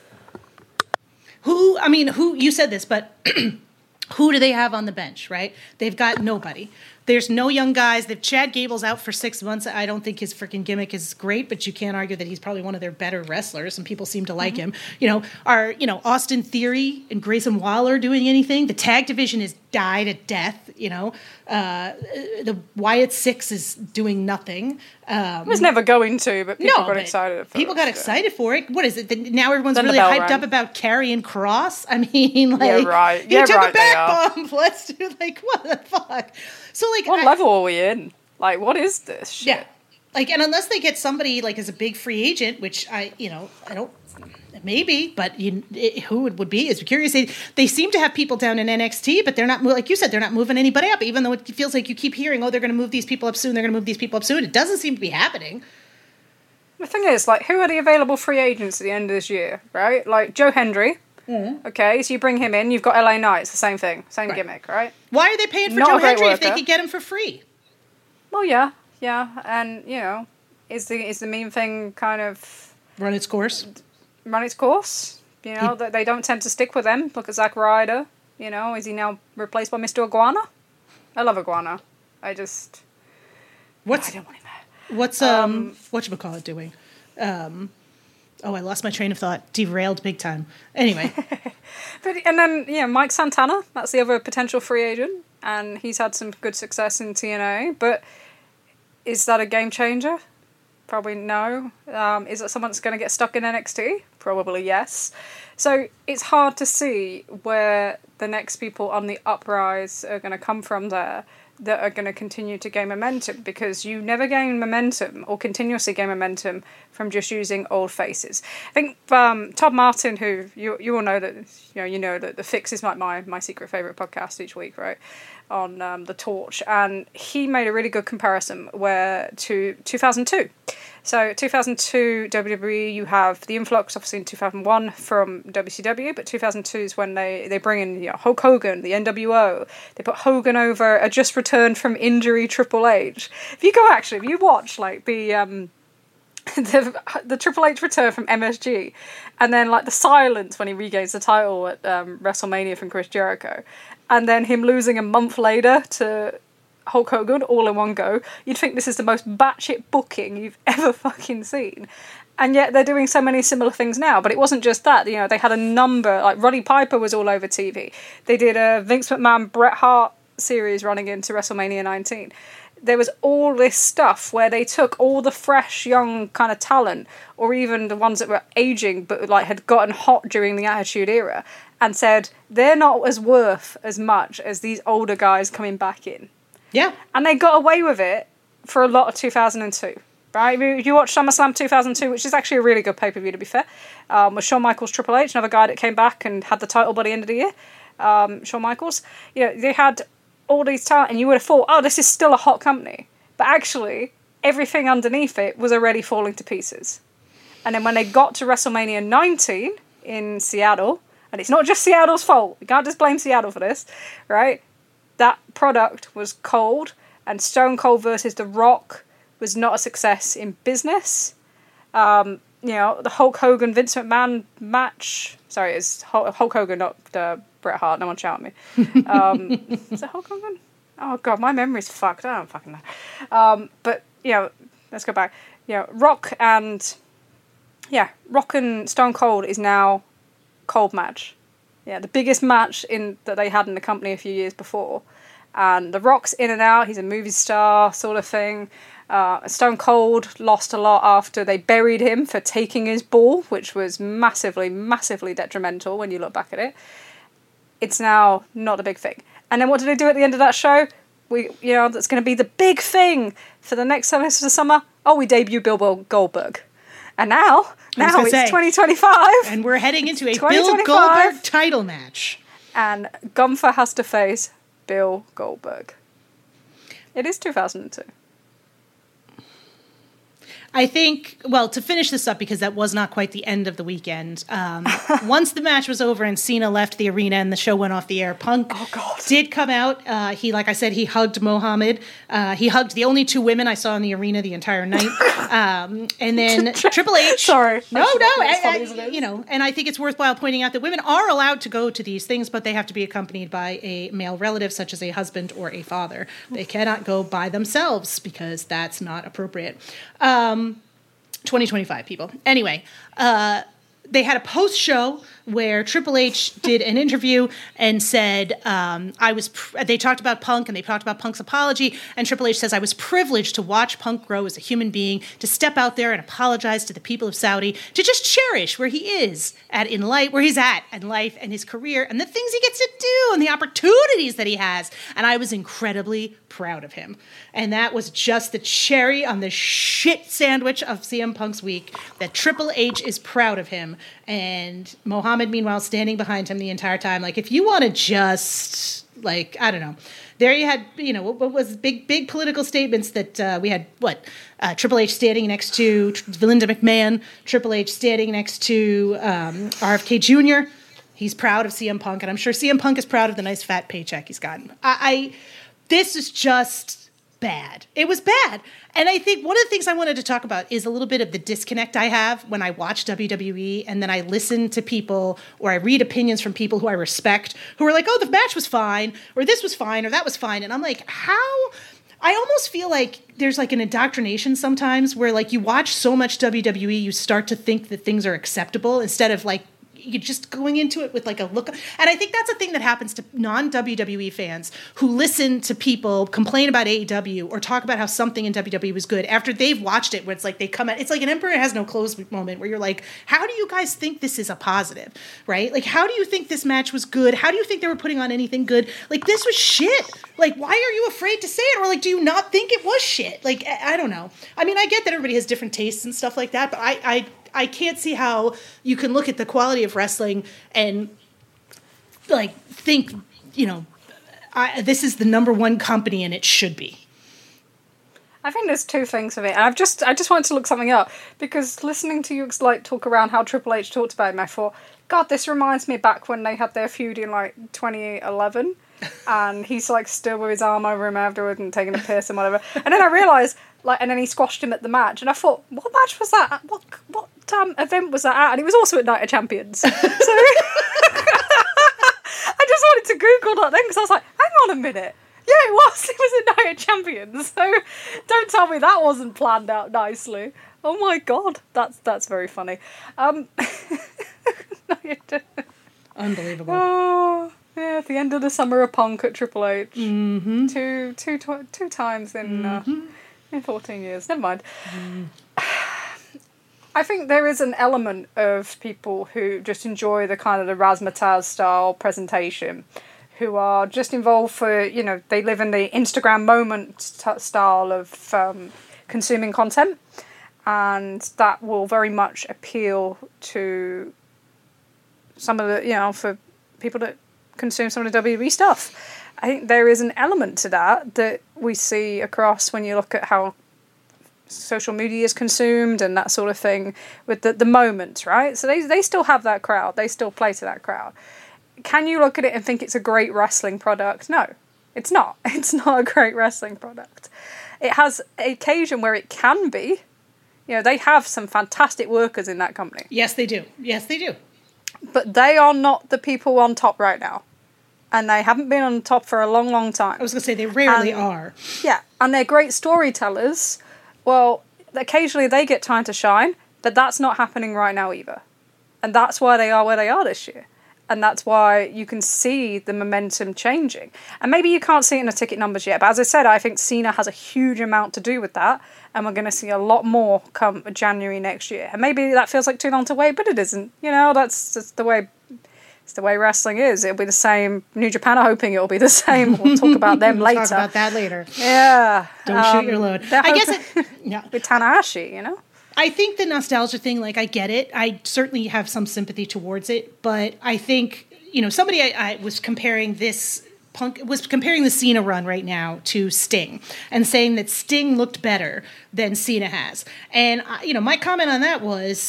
Who, you said this, but who do they have on the bench, right? They've got nobody. There's no young guys. Chad Gable's out for 6 months. I don't think his freaking gimmick is great, but you can't argue that he's probably one of their better wrestlers, and people seem to like him. Are Austin Theory and Grayson Waller doing anything? The tag division has died a death. The Wyatt Six is doing nothing. It was never going to, but people got excited for it. People got excited for it. What is it? Now everyone's really hyped up about Karrion Kross. Yeah, right. He took a back bump. Let's do, what the fuck? So, what level are we in? What is this shit? Yeah. And unless they get somebody, as a big free agent, which I don't, maybe, but who it would be is curious. They seem to have people down in NXT, but they're not, like you said, they're not moving anybody up, even though it feels like you keep hearing, they're going to move these people up soon, they're going to move these people up soon. It doesn't seem to be happening. The thing is, who are the available free agents at the end of this year, right? Joe Hendry. Mm-hmm. Okay, so you bring him in, you've got LA Knight, it's the same thing, same gimmick, right? Why are they paying for Joe Hendry if they could get him for free? Well, yeah, and, is the mean thing kind of... Run its course? Run its course. That they don't tend to stick with them. Look at Zack Ryder, is he now replaced by Mr. Iguana? I love Iguana. I don't want him there. What's whatchamacallit doing? I lost my train of thought. Derailed big time. Anyway. And then, Mike Santana, that's the other potential free agent. And he's had some good success in TNA. But is that a game changer? Probably no. Is it someone that's going to get stuck in NXT? Probably yes. So it's hard to see where the next people on the uprise are going to come from there that are going to continue to gain momentum, because you never gain momentum or continuously gain momentum from just using old faces. I think Todd Martin, who you all know that that The Fix is like my secret favorite podcast each week, right, on The Torch, and he made a really good comparison to 2002. So 2002 WWE, you have the influx obviously in 2001 from WCW, but 2002 is when they bring in Hulk Hogan, the NWO. They put Hogan over a just returned from injury Triple H. If you watch the Triple H return from MSG, and then the silence when he regains the title at WrestleMania from Chris Jericho, and then him losing a month later to Hulk Hogan all in one go, you'd think this is the most batshit booking you've ever fucking seen. And yet they're doing so many similar things now. But it wasn't just that. They had a number, Roddy Piper was all over TV. They did a Vince McMahon Bret Hart series running into WrestleMania 19. there was all this stuff where they took all the fresh, young kind of talent, or even the ones that were aging but like had gotten hot during the Attitude Era, and said they're not as worth as much as these older guys coming back in. Yeah. And they got away with it for a lot of 2002. Right? If you watch SummerSlam 2002, which is actually a really good pay-per-view to be fair, with Shawn Michaels, Triple H, another guy that came back and had the title by the end of the year, Shawn Michaels, they had all these talent, and you would have thought, oh, this is still a hot company. But actually, everything underneath it was already falling to pieces. And then when they got to WrestleMania 19 in Seattle, and it's not just Seattle's fault, we can't just blame Seattle for this, right? That product was cold, and Stone Cold versus The Rock was not a success in business. The Hulk Hogan Vince McMahon match. Sorry, it's Hulk Hogan, not Bret Hart. No one shout at me. Is it Hulk Hogan? Oh god, my memory's fucked. I don't fucking know. But let's go back. Rock and Stone Cold is now cold match. Yeah, the biggest match that they had in the company a few years before. And The Rock's in and out. He's a movie star sort of thing. Stone Cold lost a lot after they buried him for taking his ball, which was massively, massively detrimental when you look back at it. It's now not a big thing. And then what do they do at the end of that show? That's going to be the big thing for the next semester of the summer. Oh, we debut Bill Goldberg. And now it's 2025. And we're heading into a Bill Goldberg title match. And Gunther has to face Bill Goldberg. It is 2002. I think, to finish this up, because that was not quite the end of the weekend, once the match was over and Cena left the arena and the show went off the air, Punk did come out. Like I said, he hugged Mohammed. He hugged the only two women I saw in the arena the entire night. And then Triple H. Sorry. And I think it's worthwhile pointing out that women are allowed to go to these things, but they have to be accompanied by a male relative, such as a husband or a father. They cannot go by themselves because that's not appropriate. 2025 people. Anyway, they had a post-show where Triple H did an interview and said, they talked about Punk and they talked about Punk's apology, and Triple H says, I was privileged to watch Punk grow as a human being, to step out there and apologize to the people of Saudi, to just cherish where he is where he's at in life and his career and the things he gets to do and the opportunities that he has. And I was incredibly proud of him. And that was just the cherry on the shit sandwich of CM Punk's week, that Triple H is proud of him. And Mohammed, meanwhile, standing behind him the entire time. Like, if you want to just, I don't know. There you had, what was big political statements that we had, Triple H standing next to Linda McMahon, Triple H standing next to RFK Jr. He's proud of CM Punk, and I'm sure CM Punk is proud of the nice fat paycheck he's gotten. This is just bad. It was bad. And I think one of the things I wanted to talk about is a little bit of the disconnect I have when I watch WWE and then I listen to people or I read opinions from people who I respect who are like, oh, the match was fine, or this was fine, or that was fine. And I'm like, how? I almost feel like there's an indoctrination sometimes where you watch so much WWE, you start to think that things are acceptable instead of you're just going into it with a look. And I think that's a thing that happens to non-WWE fans who listen to people complain about AEW or talk about how something in WWE was good after they've watched it, where it's they come at, it's like an emperor has no clothes moment where you're like, how do you guys think this is a positive, right? How do you think this match was good? How do you think they were putting on anything good? This was shit. Why are you afraid to say it? Or do you not think it was shit? I don't know. I mean, I get that everybody has different tastes and stuff like that, but I can't see how you can look at the quality of wrestling and think, this is the number one company and it should be. I think there's two things of it. And I just wanted to look something up because listening to you talk around how Triple H talked about him, I thought, God, this reminds me back when they had their feud in 2011. And he's still with his arm over him afterward and taking a piss and whatever. And then I realised, and then he squashed him at the match. And I thought, what match was that? What event was that at? And it was also at Night of Champions. So I just wanted to Google that then because I was like, hang on a minute. Yeah, it was. It was at Night of Champions. So don't tell me that wasn't planned out nicely. Oh my God, that's very funny. Unbelievable. Oh, Yeah, at the end of the summer of Punk at Triple H. Mm-hmm. Two times in 14 years. Never mind. I think there is an element of people who just enjoy the kind of the razzmatazz style presentation, who are just involved for, they live in the Instagram moment style of consuming content, and that will very much appeal to some of the, for people that consume some of the WWE stuff. I think there is an element to that we see across when you look at how social media is consumed and that sort of thing with the moments, right? So they still have that crowd. They still play to that crowd. Can you look at it and think it's a great wrestling product? No, it's not. It's not a great wrestling product. It has an occasion where it can be. They have some fantastic workers in that company. Yes, they do. Yes, they do. But they are not the people on top right now. And they haven't been on top for a long, long time. I was going to say, they rarely are. Yeah, and they're great storytellers. Well, occasionally they get time to shine, but that's not happening right now either. And that's why they are where they are this year. And that's why you can see the momentum changing. And maybe you can't see it in the ticket numbers yet, but as I said, I think Cena has a huge amount to do with that, and we're going to see a lot more come January next year. And maybe that feels like too long to wait, but it isn't. That's just the way... It's the way wrestling is. It'll be the same. New Japan are hoping it'll be the same. We'll talk about them later. Talk about that later. Yeah. Don't shoot your load. I guess with Tanahashi, I think the nostalgia thing, I get it. I certainly have some sympathy towards it, but I think, somebody I was comparing this Punk was comparing the Cena run right now to Sting and saying that Sting looked better than Cena has. And my comment on that was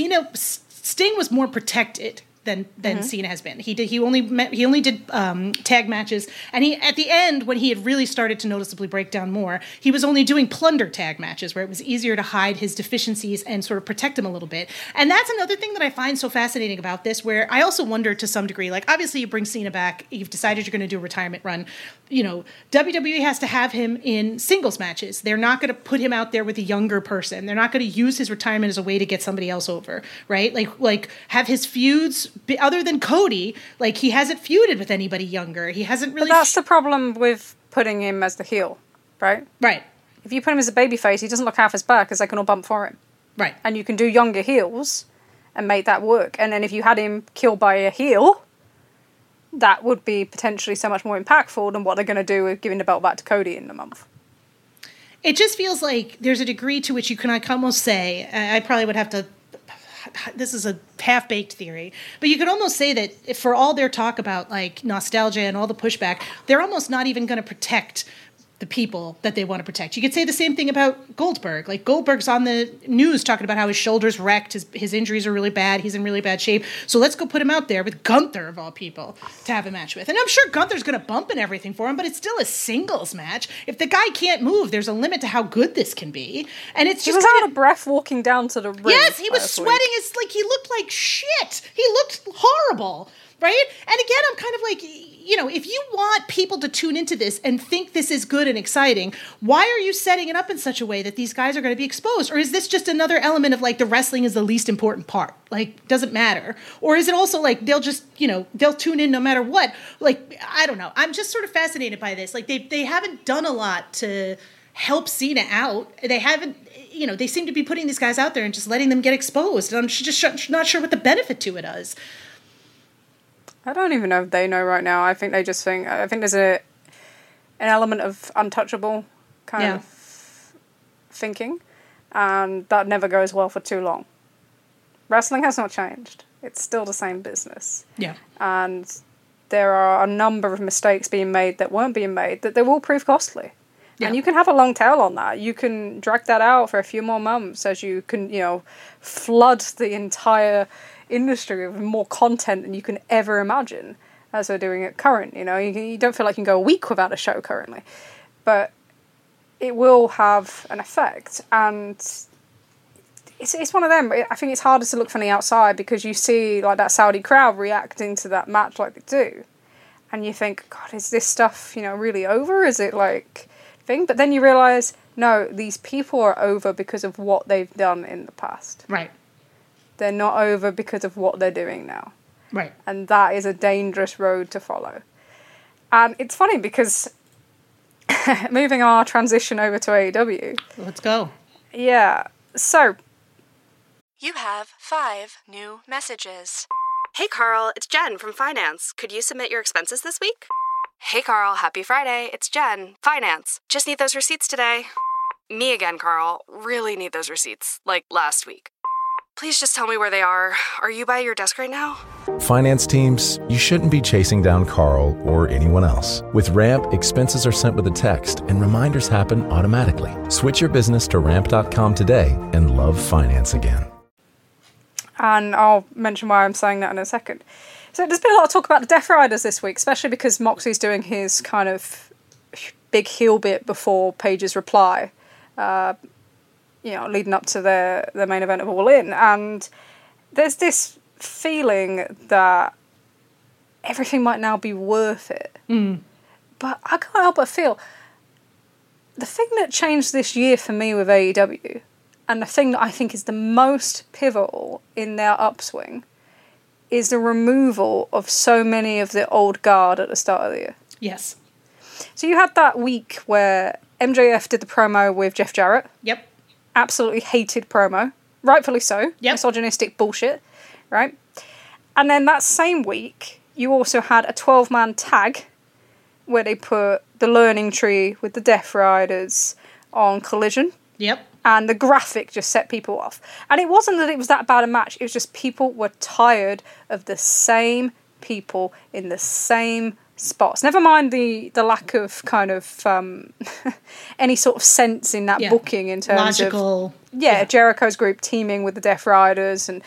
Sting was more protected than Cena has been. He only did tag matches, and he at the end, when he had really started to noticeably break down more, he was only doing plunder tag matches where it was easier to hide his deficiencies and sort of protect him a little bit. And that's another thing that I find so fascinating about this, where I also wonder to some degree, obviously you bring Cena back, you've decided you're going to do a retirement run. WWE has to have him in singles matches. They're not going to put him out there with a younger person. They're not going to use his retirement as a way to get somebody else over, right? Like have his feuds, other than Cody, he hasn't feuded with anybody younger. He hasn't really... But that's the problem with putting him as the heel, right? Right. If you put him as a babyface, he doesn't look half as bad because they can all bump for him. Right. And you can do younger heels and make that work. And then if you had him killed by a heel, that would be potentially so much more impactful than what they're going to do with giving the belt back to Cody in a month. It just feels like there's a degree to which you can almost say, I probably would have to, this is a half-baked theory, but you could almost say that for all their talk about nostalgia and all the pushback, they're almost not even going to protect the people that they want to protect. You could say the same thing about Goldberg. Goldberg's on the news talking about how his shoulder's wrecked, his injuries are really bad, he's in really bad shape. So let's go put him out there with Gunther, of all people, to have a match with. And I'm sure Gunther's going to bump and everything for him, but it's still a singles match. If the guy can't move, there's a limit to how good this can be. And it's just... He was out of breath walking down to the ring. Yes, he was sweating. It's he looked like shit. He looked horrible. Right? And again, I'm kind of if you want people to tune into this and think this is good and exciting, why are you setting it up in such a way that these guys are going to be exposed? Or is this just another element of the wrestling is the least important part? Doesn't matter. Or is it also they'll just, they'll tune in no matter what? I don't know. I'm just sort of fascinated by this. They haven't done a lot to help Cena out. They haven't, they seem to be putting these guys out there and just letting them get exposed. And I'm just not sure what the benefit to it is. I don't even know if they know right now. I think they just think... I think there's an element of untouchable kind of thinking, and that never goes well for too long. Wrestling has not changed. It's still the same business. Yeah. And there are a number of mistakes being made that weren't being made that they will prove costly. Yeah. And you can have a long tail on that. You can drag that out for a few more months as you can, flood the entire industry with more content than you can ever imagine as we're doing it current. You don't feel like you can go a week without a show currently, but it will have an effect. And it's one of them. I think it's harder to look from the outside because you see that Saudi crowd reacting to that match like they do, and you think, God, is this stuff really over? Is it thing? But then you realize, no, these people are over because of what they've done in the past. Right. They're not over because of what they're doing now. Right. And that is a dangerous road to follow. And it's funny because moving our transition over to AEW. Let's go. Yeah. So. You have 5 new messages. Hey, Carl, it's Jen from Finance. Could you submit your expenses this week? Hey, Carl, happy Friday. It's Jen, Finance. Just need those receipts today. Me again, Carl. Really need those receipts, like last week. Please just tell me where they are. Are you by your desk right now? Finance teams, you shouldn't be chasing down Carl or anyone else. With Ramp, expenses are sent with a text and reminders happen automatically. Switch your business to ramp.com today and love finance again. And I'll mention why I'm saying that in a second. So there's been a lot of talk about the Death Riders this week, especially because Moxley's doing his kind of big heel bit before Paige's reply, leading up to their main event of All In. And there's this feeling that everything might now be worth it. But I can't help but feel the thing that changed this year for me with AEW, and the thing that I think is the most pivotal in their upswing, is the removal of so many of the old guard at the start of the year. Yes. So you had that week where MJF did the promo with Jeff Jarrett. Yep. Absolutely hated promo. Rightfully so. Yep. Misogynistic bullshit. Right? And then that same week, you also had a 12-man tag where they put the Learning Tree with the Death Riders on Collision. Yep. And the graphic just set people off. And it wasn't that it was that bad a match. It was just people were tired of the same people in the same spots. Never mind the lack of kind of any sort of sense in that booking in terms logical. of Jericho's group teaming with the Death Riders and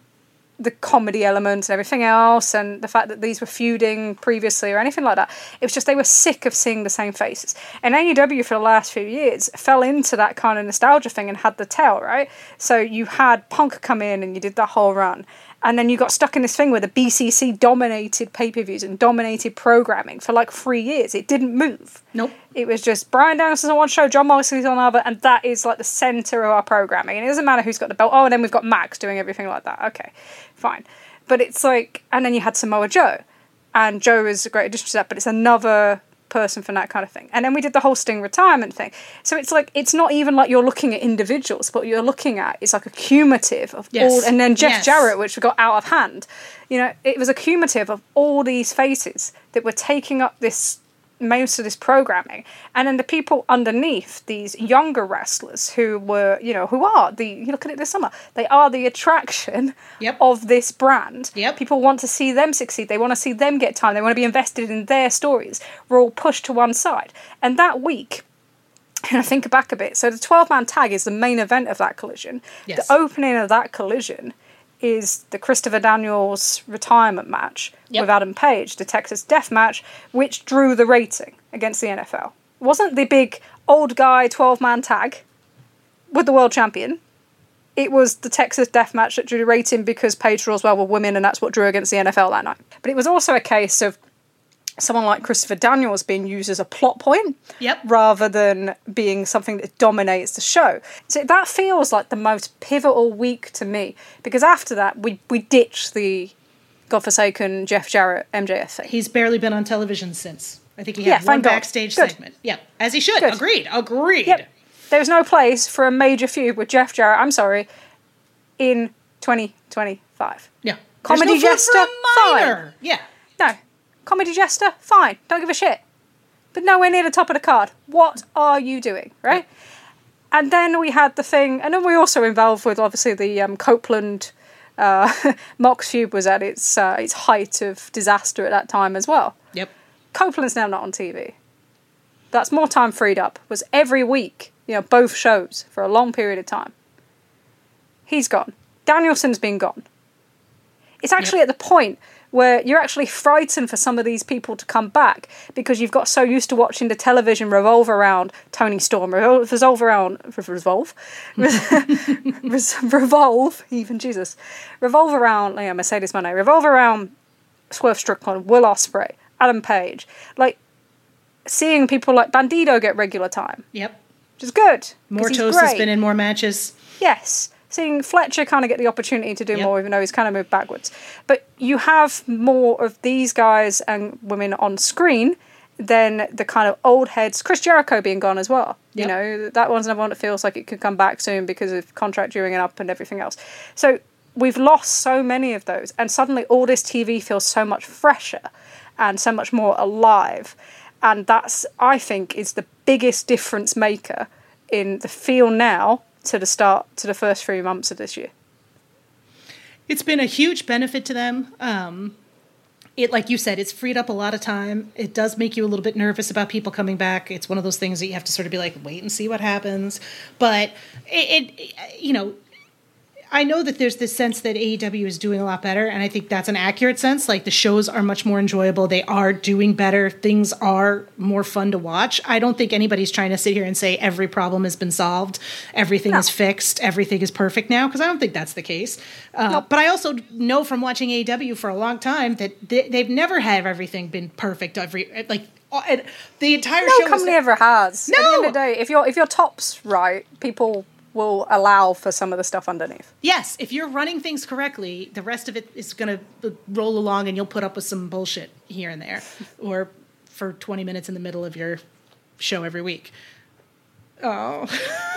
the comedy elements and everything else, and the fact that these were feuding previously or anything like that. It was just they were sick of seeing the same faces. And AEW for the last few years fell into that kind of nostalgia thing and had the tail, right? So you had Punk come in and you did that whole run. And then you got stuck in this thing where the BCC dominated pay-per-views and dominated programming for like 3 years. It didn't move. Nope. It was just Bryan Danielson's on one show, John Moxley's on another, and that is like the centre of our programming. And it doesn't matter who's got the belt. Oh, and then we've got Max doing everything like that. Okay, fine. But it's like, and then you had Samoa Joe. And Joe is a great addition to that, but it's another person from that kind of thing. And then we did the whole Sting retirement thing. So it's like, it's not even like you're looking at individuals. What you're looking at is like a cumulative of all, and then Jeff Jarrett, which got out of hand. You know, it was a cumulative of all these faces that were taking up this most of this programming, and then the people underneath, these younger wrestlers who were, you look at it this summer, they are the attraction of this brand. People want to see them succeed, they want to see them get time, they want to be invested in their stories. We're all pushed to one side. And that week, and I think back a bit, so the 12-man tag is the main event of that Collision. The opening of that Collision is the Christopher Daniels retirement match with Adam Page, the Texas Death match, which drew the rating against the NFL. It wasn't the big old guy 12-man tag with the world champion. It was the Texas Death match that drew the rating because Page Roswell were women, and that's what drew against the NFL that night. But it was also a case of someone like Christopher Daniels being used as a plot point rather than being something that dominates the show. So that feels like the most pivotal week to me, because after that we ditched the godforsaken Jeff Jarrett MJF thing. He's barely been on television since. I think he had one backstage segment. Yeah, as he should. Good. Agreed. Yep. There's no place for a major feud with Jeff Jarrett, I'm sorry, in 2025. Yeah. Comedy jester, fine. Yeah. No. Comedy jester, fine. Don't give a shit. But nowhere near the top of the card. What are you doing, right? And then we had the thing, and then we also involved with, obviously, the Copeland Mox feud was at its height of disaster at that time as well. Yep. Copeland's now not on TV. That's more time freed up. Was every week, both shows for a long period of time. He's gone. Danielson's been gone. It's actually at the point where you're actually frightened for some of these people to come back because you've got so used to watching the television revolve around Tony Storm, revolve around Mercedes Moné, revolve around Swerve Strickland, Will Ospreay, Adam Page. Like, seeing people like Bandito get regular time. Yep. Which is good. Mortos has been in more matches. Yes. seeing Fletcher kind of get the opportunity to do more, even though he's kind of moved backwards. But you have more of these guys and women on screen than the kind of old heads. Chris Jericho being gone as well. You know, that one's another one that feels like it could come back soon because of contract dewing up and everything else. So we've lost so many of those, and suddenly all this TV feels so much fresher and so much more alive. And that's, I think, is the biggest difference maker in the feel now to the first 3 months of this year. It's been a huge benefit to them. It, like you said, it's freed up a lot of time. It does make you a little bit nervous about people coming back. It's one of those things that you have to sort of be like, wait and see what happens. But it you know, I know that there's this sense that AEW is doing a lot better, and I think that's an accurate sense. Like, the shows are much more enjoyable. They are doing better. Things are more fun to watch. I don't think anybody's trying to sit here and say every problem has been solved, everything is fixed, everything is perfect now, because I don't think that's the case. But I also know from watching AEW for a long time that they've never had everything been perfect. The entire show. No company ever has. No. At the end of the day, if your top's right, people will allow for some of the stuff underneath. Yes, if you're running things correctly, the rest of it is going to roll along and you'll put up with some bullshit here and there, or for 20 minutes in the middle of your show every week. Oh.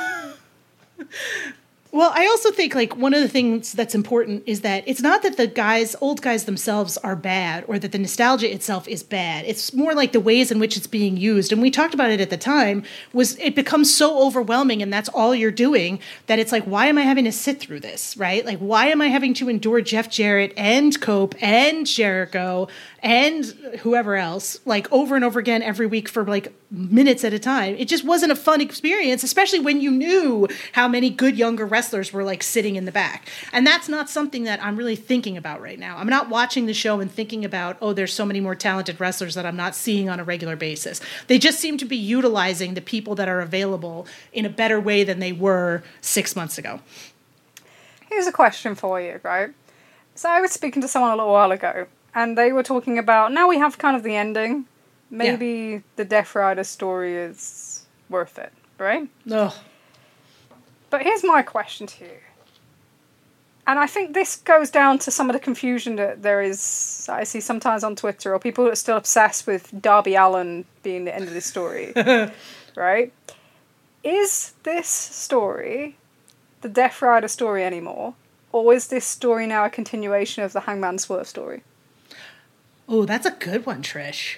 Well, I also think, like, one of the things that's important is that it's not that the old guys themselves are bad, or that the nostalgia itself is bad. It's more like the ways in which it's being used. And we talked about it at the time, was it becomes so overwhelming, and that's all you're doing, that it's like, why am I having to sit through this, right? Like, why am I having to endure Jeff Jarrett and Cope and Jericho and whoever else, like, over and over again every week for, like, minutes at a time? It just wasn't a fun experience, especially when you knew how many good younger wrestlers were, like, sitting in the back. And that's not something that I'm really thinking about right now. I'm not watching the show and thinking about, oh, there's so many more talented wrestlers that I'm not seeing on a regular basis. They just seem to be utilizing the people that are available in a better way than they were 6 months ago. Here's a question for you, right? So I was speaking to someone a little while ago, and they were talking about, now we have kind of the ending. Maybe the Death Rider story is worth it, right? No. But here's my question to you. And I think this goes down to some of the confusion that there is, I see sometimes on Twitter, or people that are still obsessed with Darby Allin being the end of this story. Right? Is this story the Death Rider story anymore? Or is this story now a continuation of the Hangman Swerve story? Oh, that's a good one, Trish.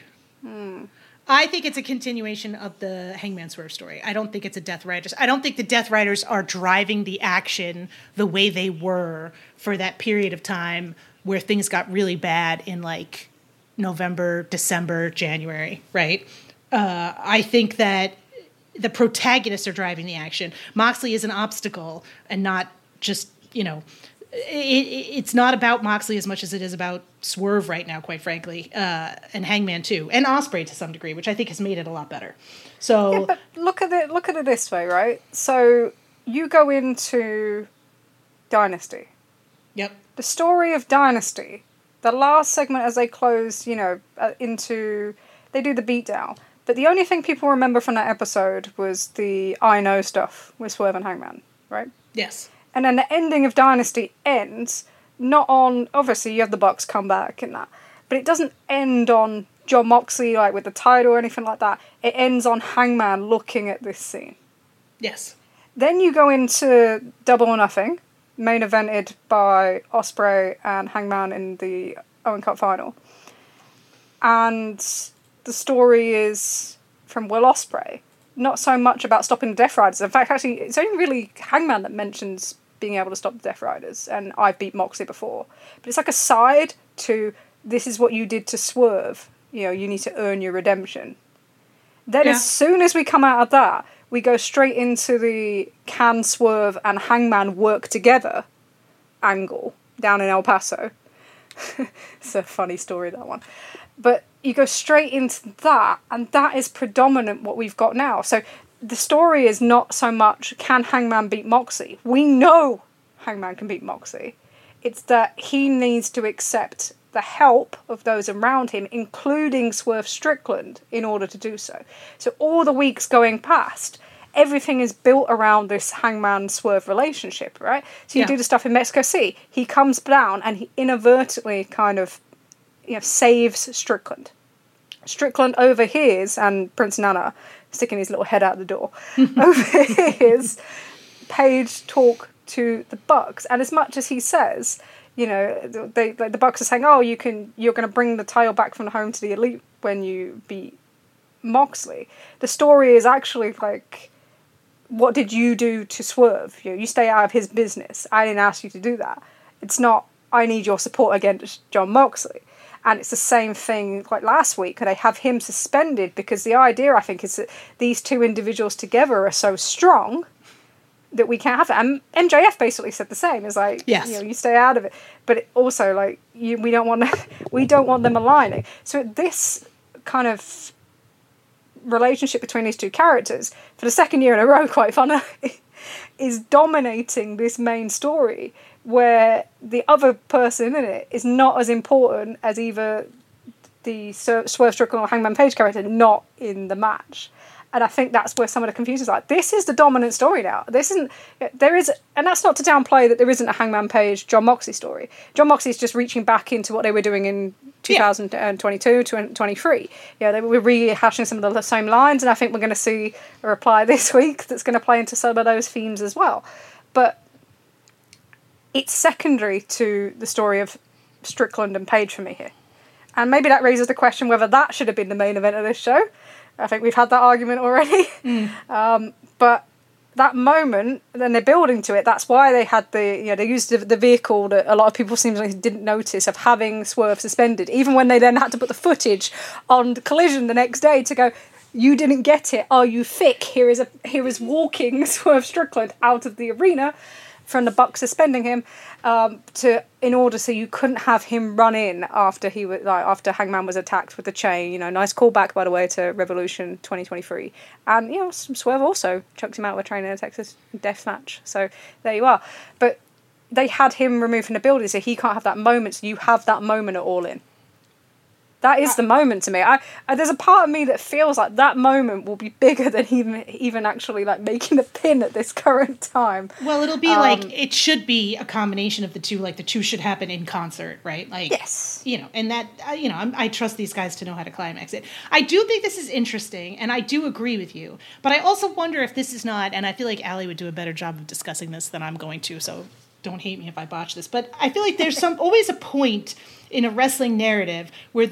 I think it's a continuation of the Hangman Swerve story. I don't think it's a Death Riders. I don't think the Death Riders are driving the action the way they were for that period of time where things got really bad in, like, November, December, January, right? I think that the protagonists are driving the action. Moxley is an obstacle and not just, you know, it's not about Moxley as much as it is about Swerve right now, quite frankly, and Hangman too, and Ospreay to some degree, which I think has made it a lot better. So, yeah, but look at it this way, right? So you go into Dynasty. Yep. The story of Dynasty, the last segment as they close, you know, they do the beatdown. But the only thing people remember from that episode was the I Know stuff with Swerve and Hangman, right? Yes. And then the ending of Dynasty ends not on, obviously you have the Bucks come back and that, but it doesn't end on Jon Moxley, like, with the title or anything like that. It ends on Hangman looking at this scene. Yes. Then you go into Double or Nothing, main evented by Ospreay and Hangman in the Owen Cup final. And the story is from Will Ospreay. Not so much about stopping the Death Riders. In fact, actually, it's only really Hangman that mentions being able to stop the Death Riders, and I've beat Moxley before. But it's like a side to, this is what you did to Swerve. You know, you need to earn your redemption. Then as soon as we come out of that, we go straight into the can Swerve and Hangman work together angle down in El Paso. It's a funny story, that one. But you go straight into that, and that is predominant what we've got now. So the story is not so much, can Hangman beat Moxley? We know Hangman can beat Moxley. It's that he needs to accept the help of those around him, including Swerve Strickland, in order to do so. So all the weeks going past, everything is built around this Hangman Swerve relationship, right? So you do the stuff in Mexico City. He comes down and he inadvertently kind of, saves Strickland. Strickland overhears, and Prince Nana, sticking his little head out the door, overhears Page talk to the Bucks. And as much as he says, the Bucks are saying, oh, you're going to bring the title back from home to the Elite when you beat Moxley. The story is actually like, what did you do to Swerve? You stay out of his business. I didn't ask you to do that. It's not, I need your support against Jon Moxley. And it's the same thing like last week. They have him suspended because the idea, I think, is that these two individuals together are so strong that we can't have it. And MJF basically said the same. It's like, you stay out of it. But it also, like, we don't want them aligning. So this kind of relationship between these two characters, for the second year in a row, quite funny, is dominating this main story, where the other person in it is not as important as either the Swerve Strickland or Hangman Page character not in the match. And I think that's where some of the confusion is. Like, this is the dominant story now. And that's not to downplay that there isn't a Hangman Page Jon Moxley story. Jon Moxley's just reaching back into what they were doing in 2022, 2023. They were rehashing some of the same lines, and I think we're going to see a reply this week that's going to play into some of those themes as well. But it's secondary to the story of Strickland and Page for me here. And maybe that raises the question whether that should have been the main event of this show. I think we've had that argument already. But that moment, then they're building to it. That's why they had they used the vehicle that a lot of people seem like didn't notice, of having Swerve suspended. Even when they then had to put the footage on Collision the next day to go, you didn't get it. Are you thick? Here is walking Swerve Strickland out of the arena from the Bucks suspending him in order so you couldn't have him run in after after Hangman was attacked with the chain. Nice callback, by the way, to Revolution 2023. And Swerve also chucks him out of a train in a Texas death match. So there you are. But they had him removed from the building, so he can't have that moment. So you have that moment at All In. That is the moment to me. There's a part of me that feels like that moment will be bigger than even actually like making a pin at this current time. Well, it'll be like, it should be a combination of the two. Like, the two should happen in concert, right? Like, yes. And that, I trust these guys to know how to climax it. I do think this is interesting, and I do agree with you. But I also wonder if this is not, and I feel like Allie would do a better job of discussing this than I'm going to, so don't hate me if I botch this. But I feel like there's always a point in a wrestling narrative where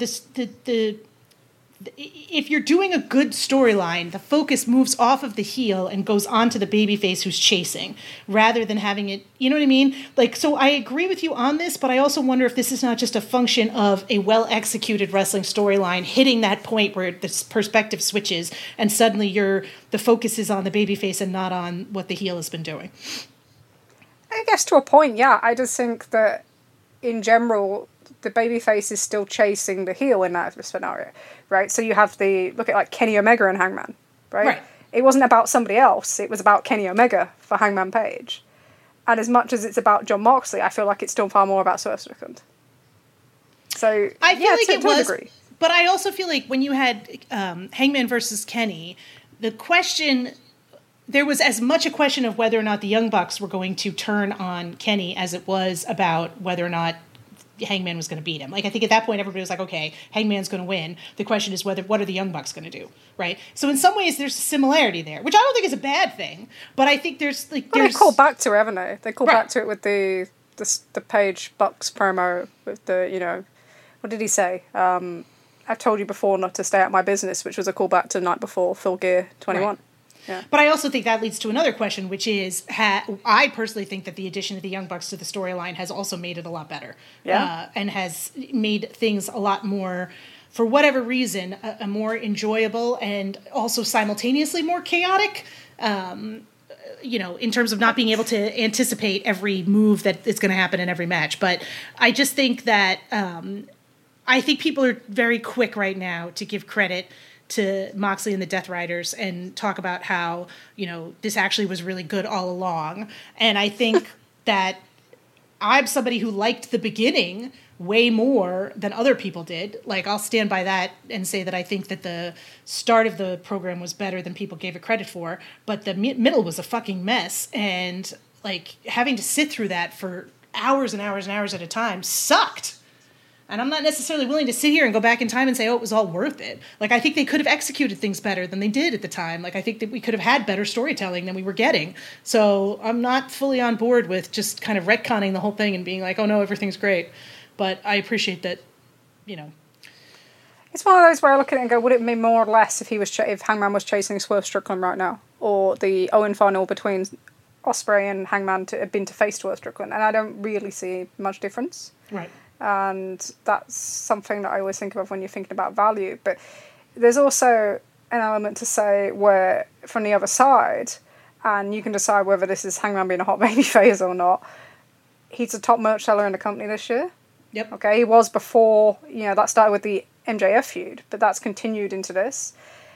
if you're doing a good storyline, the focus moves off of the heel and goes on to the babyface who's chasing, rather than having it, you know what I mean? Like, so I agree with you on this, but I also wonder if this is not just a function of a well-executed wrestling storyline hitting that point where this perspective switches and suddenly the focus is on the babyface and not on what the heel has been doing. I guess to a point, yeah. I just think that in general, the babyface is still chasing the heel in that scenario, right? So you have look at like Kenny Omega and Hangman, right? It wasn't about somebody else. It was about Kenny Omega for Hangman Page. And as much as it's about Jon Moxley, I feel like it's still far more about Swerve Strickland. So I feel like it was, degree. But I also feel like when you had Hangman versus Kenny, the question, there was as much a question of whether or not the Young Bucks were going to turn on Kenny as it was about whether or not Hangman was going to beat him. Like, I think at that point everybody was like, okay, Hangman's going to win. The question is what are the Young Bucks going to do, right? So in some ways there's a similarity there, which I don't think is a bad thing, but I think they called back to it, haven't they? They called back to it with the Page Bucks promo with the, what did he say? I've told you before not to stay out of my business, which was a callback to the night before Full Gear 21. Right. Yeah. But I also think that leads to another question, which is, I personally think that the addition of the Young Bucks to the storyline has also made it a lot better. Yeah. And has made things a lot more, for whatever reason, a more enjoyable and also simultaneously more chaotic, in terms of not being able to anticipate every move that is going to happen in every match. But I just think that I think people are very quick right now to give credit to Moxley and the Death Riders and talk about how, this actually was really good all along. And I think that I'm somebody who liked the beginning way more than other people did. Like, I'll stand by that and say that I think that the start of the program was better than people gave it credit for, but the middle was a fucking mess, and like having to sit through that for hours and hours and hours at a time sucked. And I'm not necessarily willing to sit here and go back in time and say, oh, it was all worth it. Like, I think they could have executed things better than they did at the time. Like, I think that we could have had better storytelling than we were getting. So I'm not fully on board with just kind of retconning the whole thing and being like, oh, no, everything's great. But I appreciate that, you know. It's one of those where I look at it and go, would it mean more or less if Hangman was chasing Swerve Strickland right now? Or the Owen final between Ospreay and Hangman had been to face Swerve Strickland? And I don't really see much difference. Right. And that's something that I always think of when you're thinking about value. But there's also an element to say where, from the other side, and you can decide whether this is Hangman being a hot baby phase or not, he's the top merch seller in the company this year. Yep. Okay, he was before, that started with the MJF feud, but that's continued into this.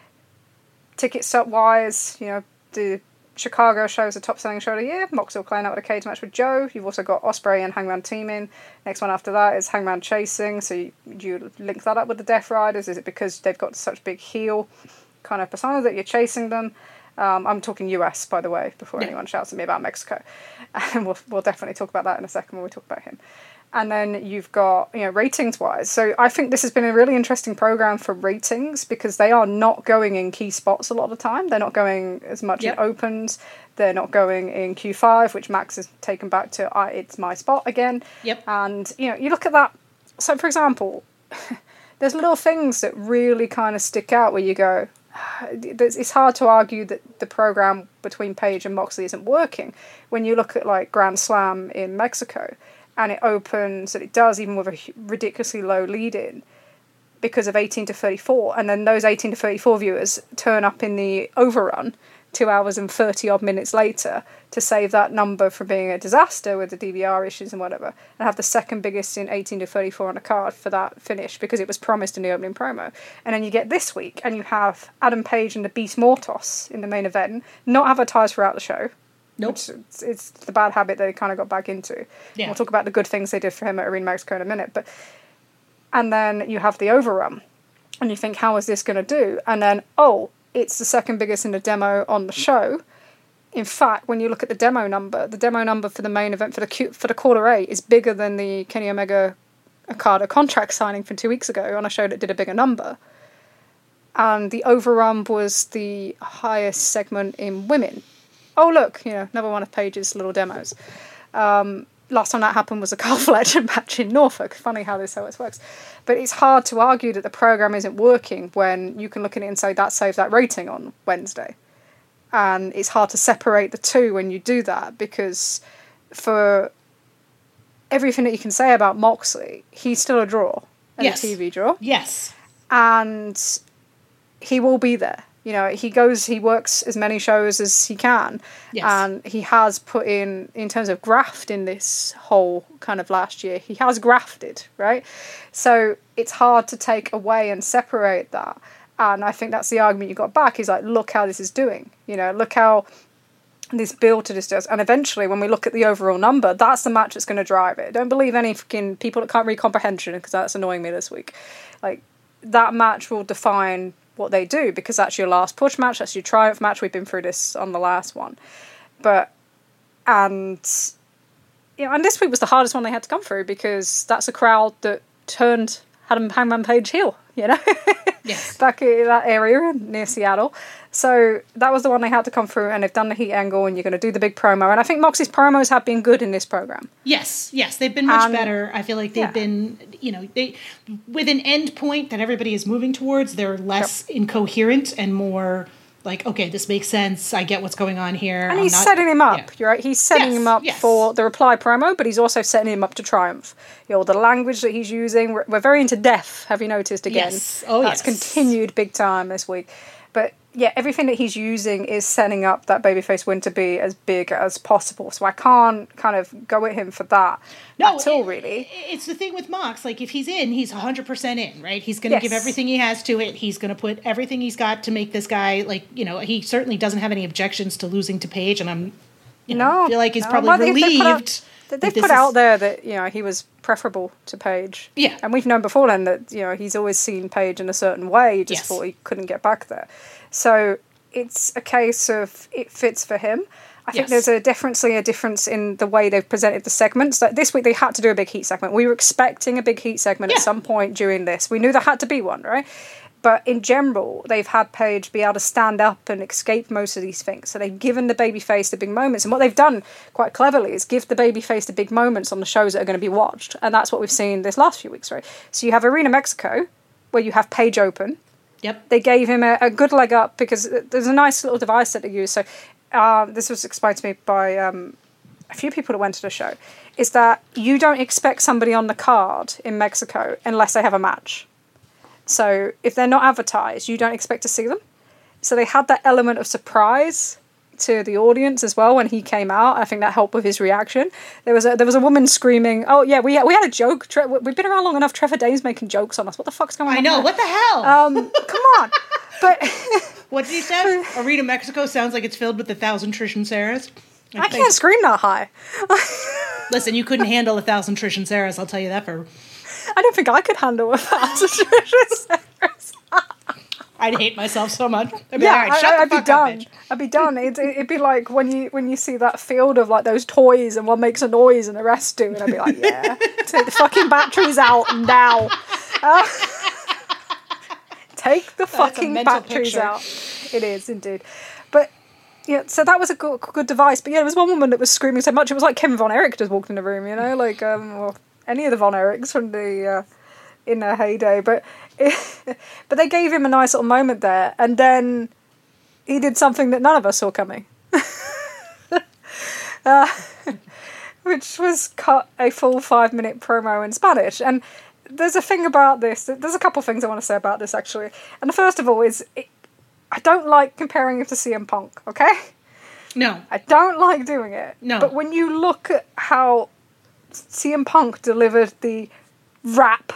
Ticket stop-wise, the Chicago show is the top-selling show of the year. Moxley will climb out with a cage match with Joe. You've also got Ospreay and Hangman teaming. Next one after that is Hangman chasing. So you link that up with the Death Riders? Is it because they've got such big heel kind of persona that you're chasing them? I'm talking US, by the way, before anyone shouts at me about Mexico. And we'll definitely talk about that in a second when we talk about him. And then you've got, ratings-wise. So I think this has been a really interesting program for ratings because they are not going in key spots a lot of the time. They're not going as much in opens. They're not going in Q5, which Max has taken back to, it's my spot again. Yep. And, you look at that. So, for example, there's little things that really kind of stick out where you go, it's hard to argue that the program between Page and Moxley isn't working. When you look at, like, Grand Slam in Mexico, and it opens, and it does, even with a ridiculously low lead-in, because of 18 to 34. And then those 18 to 34 viewers turn up in the overrun 2 hours and 30-odd minutes later to save that number from being a disaster with the DVR issues and whatever, and have the second biggest in 18 to 34 on a card for that finish, because it was promised in the opening promo. And then you get this week, and you have Adam Page and the Beast Mortos in the main event, not advertised throughout the show. Nope. It's the bad habit they kind of got back into. Yeah. We'll talk about the good things they did for him at Arena Mexico in a minute. And then you have the overrun. And you think, how is this going to do? And then, it's the second biggest in the demo on the show. In fact, when you look at the demo number for the main event, for the quarter 8 is bigger than the Kenny Omega Okada contract signing from 2 weeks ago on a show that did a bigger number. And the overrun was the highest segment in women. Oh, look, another one of Page's little demos. Last time that happened was a Carl Fletcher match in Norfolk. Funny how this always works. But it's hard to argue that the program isn't working when you can look at it and say that saved that rating on Wednesday. And it's hard to separate the two when you do that, because for everything that you can say about Moxley, he's still a draw. And yes. A TV draw. Yes. And he will be there. He works as many shows as he can. Yes. And he has put in terms of graft in this whole kind of last year, he has grafted, right? So it's hard to take away and separate that. And I think that's the argument you got back, is like, look how this is doing. Look how this build to this does. And eventually, when we look at the overall number, that's the match that's going to drive it. Don't believe any fucking people that can't read comprehension, because that's annoying me this week. Like, that match will define what they do, because that's your last push match, that's your triumph match. We've been through this on the last one, and this week was the hardest one they had to come through, because that's a crowd that turned Hangman Page heel, yes. back in that area near Seattle. So that was the one they had to come through, and they've done the heat angle, and you're going to do the big promo. And I think Moxie's promos have been good in this program. Yes, they've been much better. I feel like they've been, they with an end point that everybody is moving towards, they're less incoherent and more like, okay, this makes sense. I get what's going on here. And he's setting him up, you're right? He's setting him up for the Reply promo, but he's also setting him up to Triumph. The language that he's using, we're very into death, have you noticed again? Yes. That's continued big time this week. But yeah, everything that he's using is setting up that babyface win to be as big as possible. So I can't kind of go at him for that at all, really. It's the thing with Mox. Like, if he's in, he's 100% in, right? He's going to give everything he has to it. He's going to put everything he's got to make this guy, he certainly doesn't have any objections to losing to Page, and I'm I feel like he's probably relieved. They've put out there that, he was preferable to Paige. Yeah. And we've known before then that, he's always seen Paige in a certain way. He just thought he couldn't get back there. So it's a case of it fits for him. I think there's definitely a difference in the way they've presented the segments. Like this week they had to do a big heat segment. We were expecting a big heat segment at some point during this. We knew there had to be one, right? But in general, they've had Paige be able to stand up and escape most of these things. So they've given the babyface the big moments. And what they've done quite cleverly is give the babyface the big moments on the shows that are going to be watched. And that's what we've seen this last few weeks, right? So you have Arena Mexico, where you have Paige open. Yep. They gave him a good leg up because there's a nice little device that they use. So this was explained to me by a few people that went to the show, is that you don't expect somebody on the card in Mexico unless they have a match. So if they're not advertised, you don't expect to see them. So they had that element of surprise to the audience as well when he came out. I think that helped with his reaction. There was a woman screaming, "Oh yeah, we had a joke. We've been around long enough. Trevor Dane's making jokes on us. What the fuck's going on?" I know. There? What the hell? Come on. But what did he say? Arena Mexico sounds like it's filled with 1,000 Trish and Sarahs. I can't scream that high. Listen, you couldn't handle 1,000 Trish and Sarahs. I'll tell you that for. I don't think I could handle 1,000 Trish and Sarahs. I'd hate myself so much. I'd be, I'd be done. Up, I'd be done. It'd be like when you see that field of like those toys and one makes a noise and the rest do, and I'd be like, yeah, take the fucking batteries out now. Take the fucking batteries out. It is indeed, but yeah. So that was a good device. But yeah, there was one woman that was screaming so much it was like Kevin Von Erich just walked in the room. Like or any of the Von Erichs from the in their heyday, but they gave him a nice little moment there, and then he did something that none of us saw coming, which was cut a full 5-minute promo in Spanish. And there's a thing about this. There's a couple of things I want to say about this actually. And the first of all is I don't like comparing him to CM Punk. Okay. No. I don't like doing it. No. But when you look at how CM Punk delivered the rap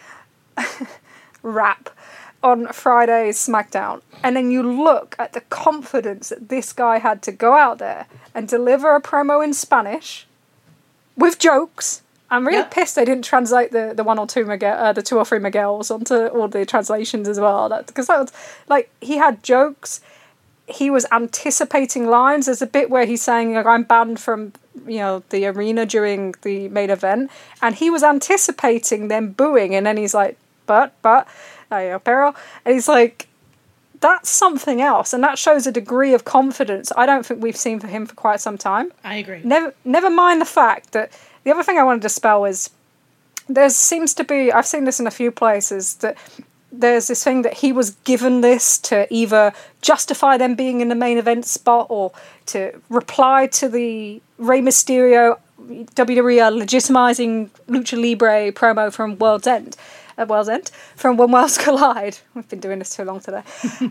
on Friday's SmackDown, and then you look at the confidence that this guy had to go out there and deliver a promo in Spanish with jokes. I'm really pissed they didn't translate the 1 or 2 the 2 or 3 Miguels onto all the translations as well. Because that was like he had jokes. He was anticipating lines. There's a bit where he's saying, like, I'm banned from, the arena during the main event. And he was anticipating them booing. And then he's like, pero. And he's like, that's something else. And that shows a degree of confidence I don't think we've seen for him for quite some time. I agree. Never mind the fact that the other thing I want to dispel is there seems to be, I've seen this in a few places, that there's this thing that he was given this to either justify them being in the main event spot or to reply to the Rey Mysterio WWE legitimizing Lucha Libre promo from World's End, from When Worlds Collide. We've been doing this too long today.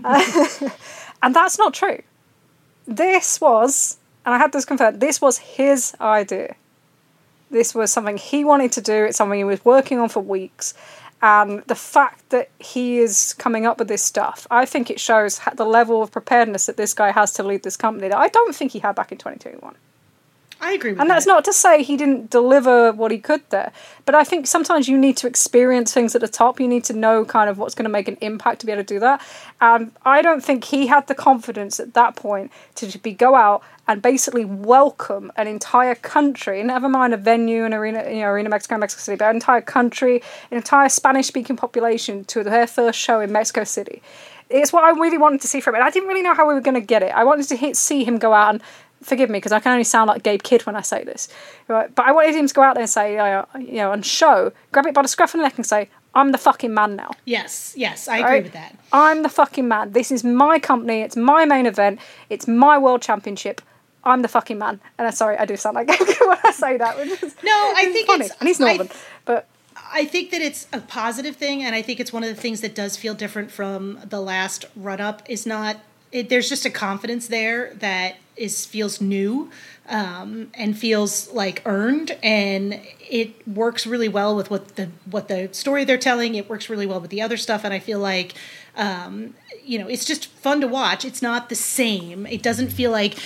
And that's not true. This was, and I had this confirmed, this was his idea. This was something he wanted to do. It's something he was working on for weeks. And the fact that he is coming up with this stuff, I think it shows the level of preparedness that this guy has to lead this company that I don't think he had back in 2021. I agree with that. And that's not to say he didn't deliver what he could there. But I think sometimes you need to experience things at the top. You need to know kind of what's going to make an impact to be able to do that. And I don't think he had the confidence at that point to go out and basically welcome an entire country, never mind a venue, an arena, Arena Mexico, Mexico City, but an entire country, an entire Spanish-speaking population to their first show in Mexico City. It's what I really wanted to see from it. I didn't really know how we were going to get it. I wanted to see him go out and, forgive me, because I can only sound like Gabe Kidd when I say this, right? But I wanted him to go out there and say, and show, grab it by the scruff of the neck and say, I'm the fucking man now. Yes, I agree with that. I'm the fucking man. This is my company. It's my main event. It's my world championship. I'm the fucking man. And sorry, I do sound like Gabe Kidd when I say that. I think funny. And he's Northern. But I think that it's a positive thing, and I think it's one of the things that does feel different from the last run-up. There's just a confidence there that feels new and feels like earned, and it works really well with what the story they're telling. It works really well with the other stuff, and I feel like it's just fun to watch. It's not the same. It doesn't feel like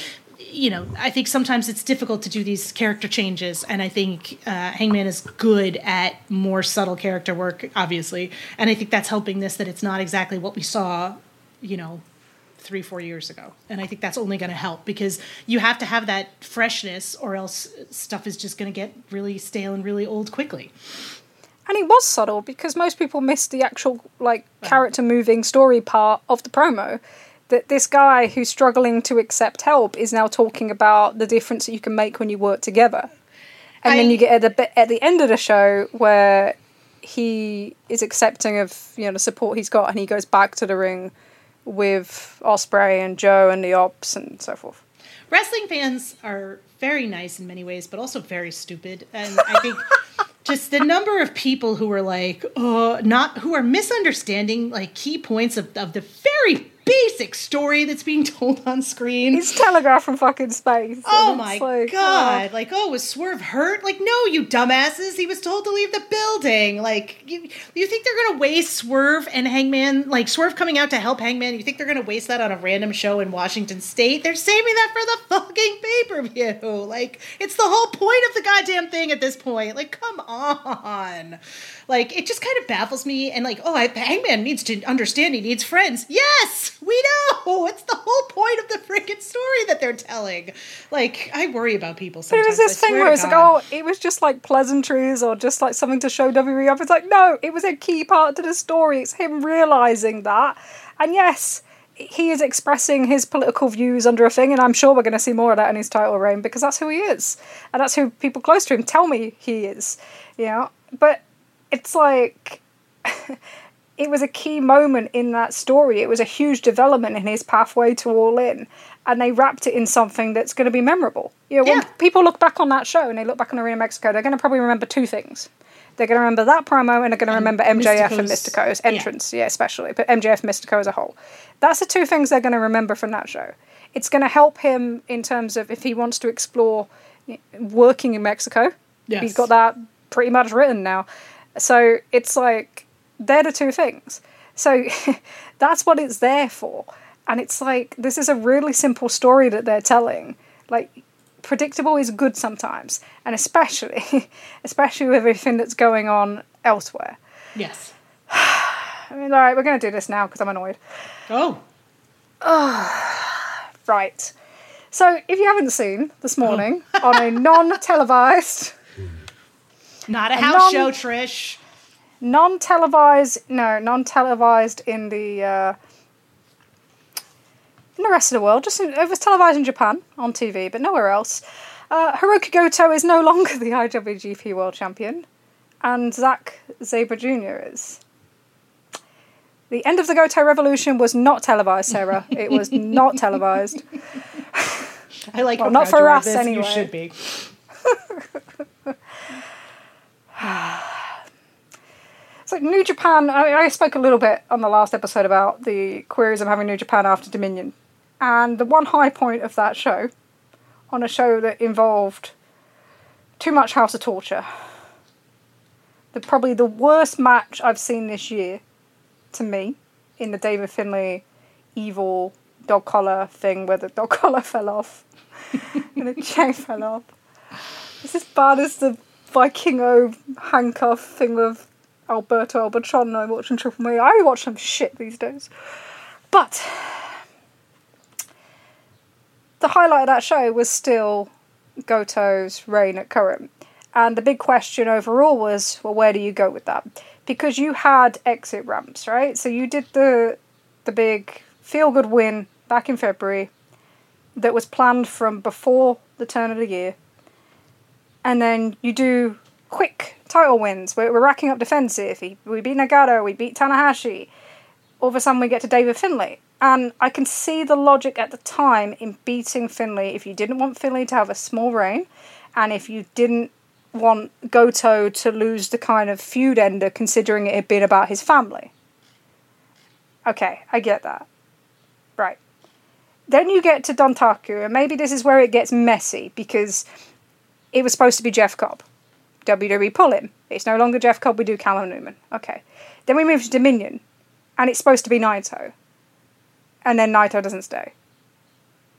I think sometimes it's difficult to do these character changes, and I think Hangman is good at more subtle character work, obviously, and I think that's helping this, that it's not exactly what we saw, 3-4 years ago. And I think that's only going to help, because you have to have that freshness, or else stuff is just going to get really stale and really old quickly. And it was subtle, because most people missed the actual character moving story part of the promo. That this guy who's struggling to accept help is now talking about the difference that you can make when you work together. And then you get at the end of the show where he is accepting of the support he's got, and he goes back to the ring with Ospreay and Joe and the Ops and so forth. Wrestling fans are very nice in many ways, but also very stupid. And I think just the number of people who are who are misunderstanding key points of the very basic story that's being told on screen. It's telegraphed from fucking space. Oh my God. Was Swerve hurt? No, you dumbasses. He was told to leave the building. You think they're going to waste Swerve and Hangman, Swerve coming out to help Hangman, you think they're going to waste that on a random show in Washington State? They're saving that for the fucking pay-per-view. It's the whole point of the goddamn thing at this point. Come on. It just kind of baffles me. And Hangman needs to understand he needs friends. Yes! We know! It's the whole point of the freaking story that they're telling. I worry about people sometimes. But it was this thing where it's it was just pleasantries or just something to show WWE up. It's no, it was a key part to the story. It's him realising that. And yes, he is expressing his political views under a thing, and I'm sure we're going to see more of that in his title reign, because that's who he is. And that's who people close to him tell me he is. But it's it was a key moment in that story. It was a huge development in his pathway to All In, and they wrapped it in something that's going to be memorable. When people look back on that show and they look back on Arena Mexico, they're going to probably remember two things. They're going to remember that promo, and they're going to remember MJF and Mystico's entrance, especially, but MJF Mystico as a whole. That's the two things they're going to remember from that show. It's going to help him in terms of if he wants to explore working in Mexico. Yes. He's got that pretty much written now. So it's they're the two things. So that's what it's there for. And it's this is a really simple story that they're telling. Predictable is good sometimes. And especially with everything that's going on elsewhere. Yes. All right, we're going to do this now because I'm annoyed. Oh. Right. So if you havened seen this morning on a non-televised... Not a house show, Trish. Non-televised in the rest of the world. It was televised in Japan on TV, but nowhere else. Hiroki Goto is no longer the IWGP World Champion, and Zack Sabre Jr. is. The end of the Goto Revolution was not televised, Sarah. It was not televised. I like not for us anyway. You should be. So New Japan, I spoke a little bit on the last episode about the queries of having New Japan after Dominion. And the one high point of that show, on a show that involved too much House of Torture, probably the worst match I've seen this year, to me, in the David Finlay evil dog collar thing where the dog collar fell off and the chain fell off. It's as bad as the Vikingo handcuff thing with Alberto Albertrano watching Triple M. I watch some shit these days. But the highlight of that show was still Goto's reign at current. And the big question overall was, well, where do you go with that? Because you had exit ramps, right? So you did the big feel-good win back in February that was planned from before the turn of the year. And then you do quick title wins. We're racking up defensive. We beat Nagano, we beat Tanahashi. All of a sudden we get to David Finlay. And I can see the logic at the time in beating Finlay if you didn't want Finlay to have a small reign, and if you didn't want Goto to lose the kind of feud ender considering it had been about his family. Okay, I get that. Right. Then you get to Dontaku, and maybe this is where it gets messy, because it was supposed to be Jeff Cobb. WWE pull him. It's no longer Jeff Cobb, we do Callum Newman. Okay. Then we move to Dominion, and it's supposed to be Naito. And then Naito doesn't stay.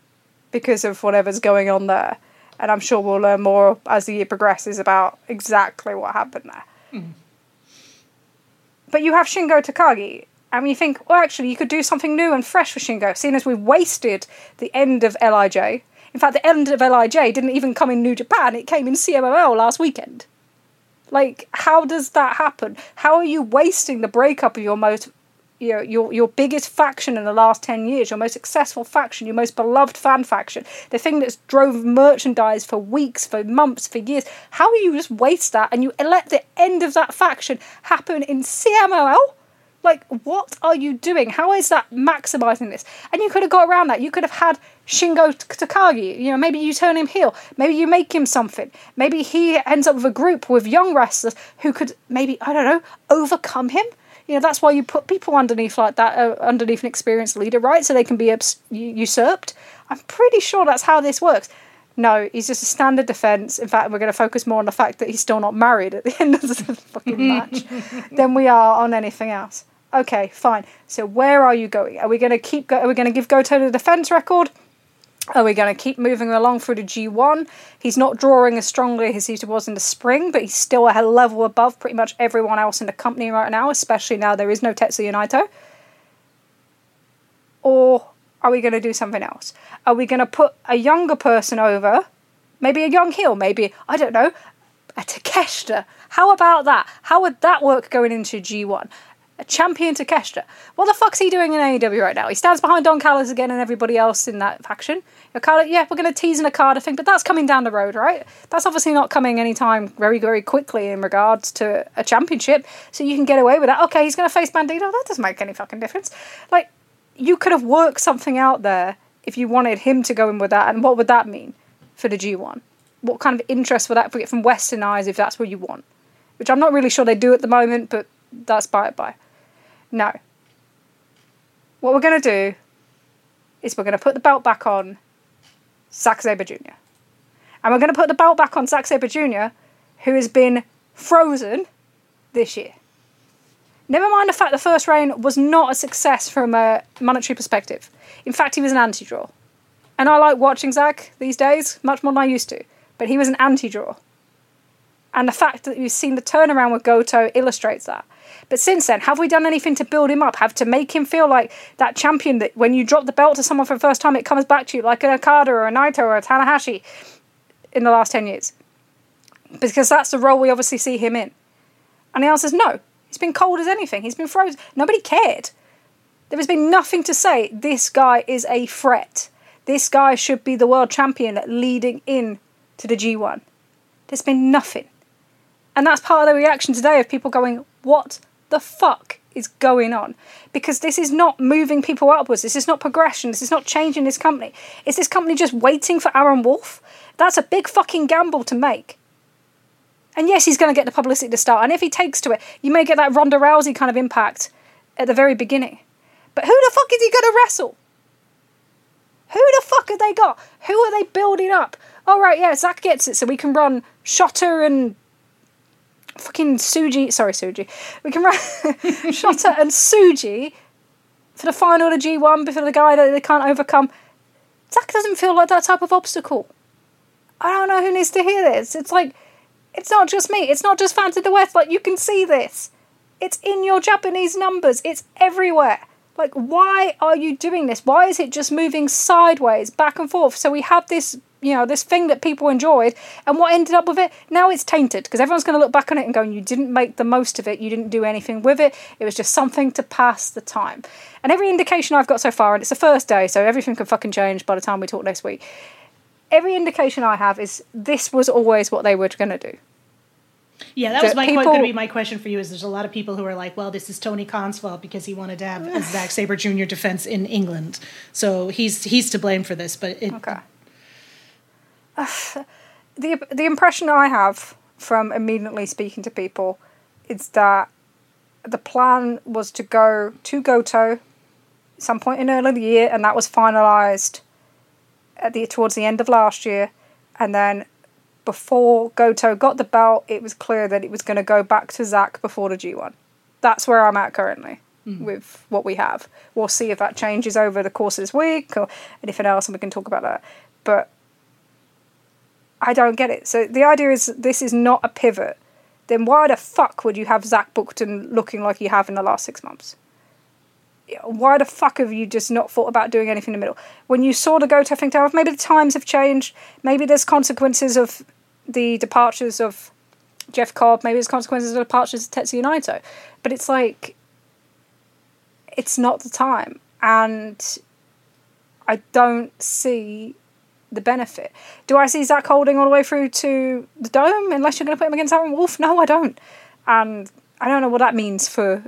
because of whatever's going on there. And I'm sure we'll learn more as the year progresses about exactly what happened there. Mm. But you have Shingo Takagi, and you think, well, actually, you could do something new and fresh for Shingo, seeing as we've wasted the end of LIJ. In fact, the end of LIJ didn't even come in New Japan, it came in CMLL last weekend. Like, how does that happen? How are you wasting the breakup of your most, your biggest faction in the last 10 years, your most successful faction, your most beloved fan faction, the thing that's drove merchandise for weeks, for months, for years? How do you just waste that and you let the end of that faction happen in CMLL? Like, what are you doing? How is that maximising this? And you could have got around that. You could have had Shingo Takagi. Maybe you turn him heel. Maybe you make him something. Maybe he ends up with a group with young wrestlers who could maybe, I don't know, overcome him. That's why you put people underneath like that, underneath an experienced leader, right? So they can be usurped. I'm pretty sure that's how this works. No, he's just a standard defence. In fact, we're going to focus more on the fact that he's still not married at the end of the fucking match than we are on anything else. Okay, fine. So where are you going? Are we going to Are we going to give Goto the defence record? Are we going to keep moving along through the G1? He's not drawing as strongly as he was in the spring, but he's still a level above pretty much everyone else in the company right now, especially now there is no Tetsuya Naito. Or are we going to do something else? Are we going to put a younger person over? Maybe a young heel, maybe, I don't know, a Takeshita. How about that? How would that work going into G1? A champion Takeshita. What the fuck's he doing in AEW right now? He stands behind Don Callis again and everybody else in that faction. Okada, yeah, we're going to tease an Okada thing, but that's coming down the road, right? That's obviously not coming anytime very, very quickly in regards to a championship, so you can get away with that. Okay, he's going to face Bandito. That doesn't make any fucking difference. Like, you could have worked something out there if you wanted him to go in with that, and what would that mean for the G1? What kind of interest would that get from Western eyes if that's what you want? Which I'm not really sure they do at the moment, but that's by it by. No. What we're going to do is we're going to put the belt back on Zack Sabre Jr. And we're going to put the belt back on Zack Sabre Jr., who has been frozen this year. Never mind the fact the first reign was not a success from a monetary perspective. In fact, he was an anti-draw. And I like watching Zack these days much more than I used to. But he was an anti-draw. And the fact that you've seen the turnaround with Goto illustrates that. But since then, have we done anything to build him up? Have to make him feel like that champion that when you drop the belt to someone for the first time, it comes back to you like an Okada or a Naito or a Tanahashi in the last 10 years? Because that's the role we obviously see him in. And the answer is no. He's been cold as anything. He's been frozen. Nobody cared. There has been nothing to say, this guy is a threat. This guy should be the world champion leading in to the G1. There's been nothing. And that's part of the reaction today of people going, what the fuck is going on? Because this is not moving people upwards. This is not progression. This is not changing this company. Is this company just waiting for Aaron Wolf? That's a big fucking gamble to make. And yes, he's going to get the publicity to start. And if he takes to it, you may get that Ronda Rousey kind of impact at the very beginning. But who the fuck is he going to wrestle? Who the fuck have they got? Who are they building up? All right, yeah, Zack gets it, so we can run Shota and fucking Suji. Sorry, Suji. We can run Shota and Suji for the final of G1 before the guy that they can't overcome. Zack doesn't feel like that type of obstacle. I don't know who needs to hear this. It's like, it's not just me. It's not just fans of the West. Like, you can see this. It's in your Japanese numbers. It's everywhere. Like, why are you doing this? Why is it just moving sideways, back and forth? So we have this, this thing that people enjoyed, and what ended up with it? Now it's tainted, because everyone's going to look back on it and go, you didn't make the most of it, you didn't do anything with it, it was just something to pass the time. And every indication I've got so far, and it's the first day, so everything can fucking change by the time we talk next week, every indication I have is this was always what they were going to do. Yeah, that was going to be my question for you, is there's a lot of people who are like, well, this is Tony Khan's fault because he wanted to have a Zack Sabre Jr. defense in England. So he's to blame for this. But okay. The impression I have from immediately speaking to people is that the plan was to go to Goto at some point in early the year, and that was finalised towards the end of last year, and then before Goto got the belt, it was clear that it was going to go back to Zack before the G1. That's where I'm at currently. with what we have. We'll see if that changes over the course of this week or anything else, and we can talk about that. But I don't get it. So the idea is this is not a pivot. Then why the fuck would you have Zach Buckton looking like you have in the last 6 months? Why the fuck have you just not thought about doing anything in the middle? When you saw the Goto thing, maybe the times have changed. Maybe there's consequences of the departures of Jeff Cobb. Maybe there's consequences of the departures of Tetsuya Naito. But it's like, it's not the time. And I don't see the benefit. Do I see Zach holding all the way through to the Dome unless you're going to put him against Aaron Wolf? No, I don't. And I don't know what that means for...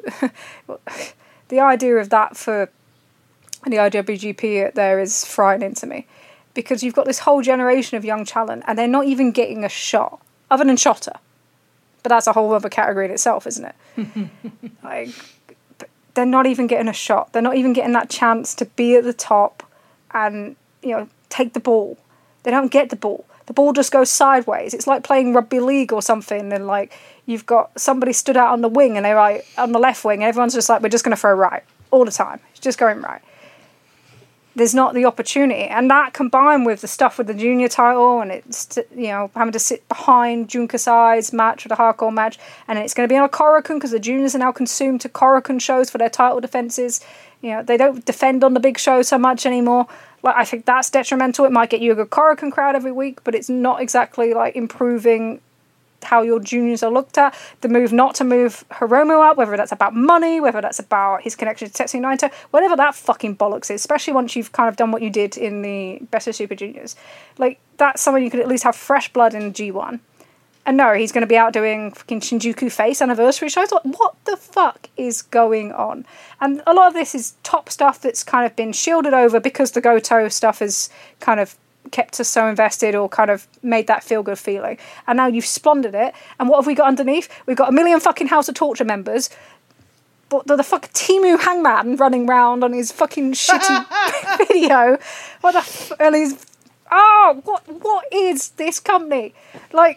The idea of that for the IWGP there is frightening to me, because you've got this whole generation of young talent and they're not even getting a shot, other than Shota. But that's a whole other category in itself, isn't it? Like, they're not even getting a shot. They're not even getting that chance to be at the top and, you know, take the ball. They don't get the ball. The ball just goes sideways. It's like playing rugby league or something, and like you've got somebody stood out on the wing and they're right on the left wing, and everyone's just like, we're just going to throw right all the time. It's just going right. There's not the opportunity, and that combined with the stuff with the junior title, and it's, you know, having to sit behind Jun Kasai's match or the hardcore match, and it's going to be on a Korakuen because the juniors are now consumed to Korakuen shows for their title defenses. You know, they don't defend on the big show so much anymore. Like, I think that's detrimental. It might get you a good Korakuen crowd every week, but it's not exactly like improving how your juniors are looked at. The move not to move Hiromu up, whether that's about money, whether that's about his connection to Tetsuya Naito, whatever that fucking bollocks is, especially once you've kind of done what you did in the Best of Super Juniors. Like, that's someone you could at least have fresh blood in G1. And no, he's going to be out doing fucking Shinjuku Face anniversary shows. Like, what the fuck is going on? And a lot of this is top stuff that's kind of been shielded over because the Goto stuff has kind of kept us so invested or kind of made that feel-good feeling. And now you've splundered it. And what have we got underneath? We've got a million fucking House of Torture members. But the fucking Timu Hangman running around on his fucking shitty video. And he's... Oh, what is this company? Like...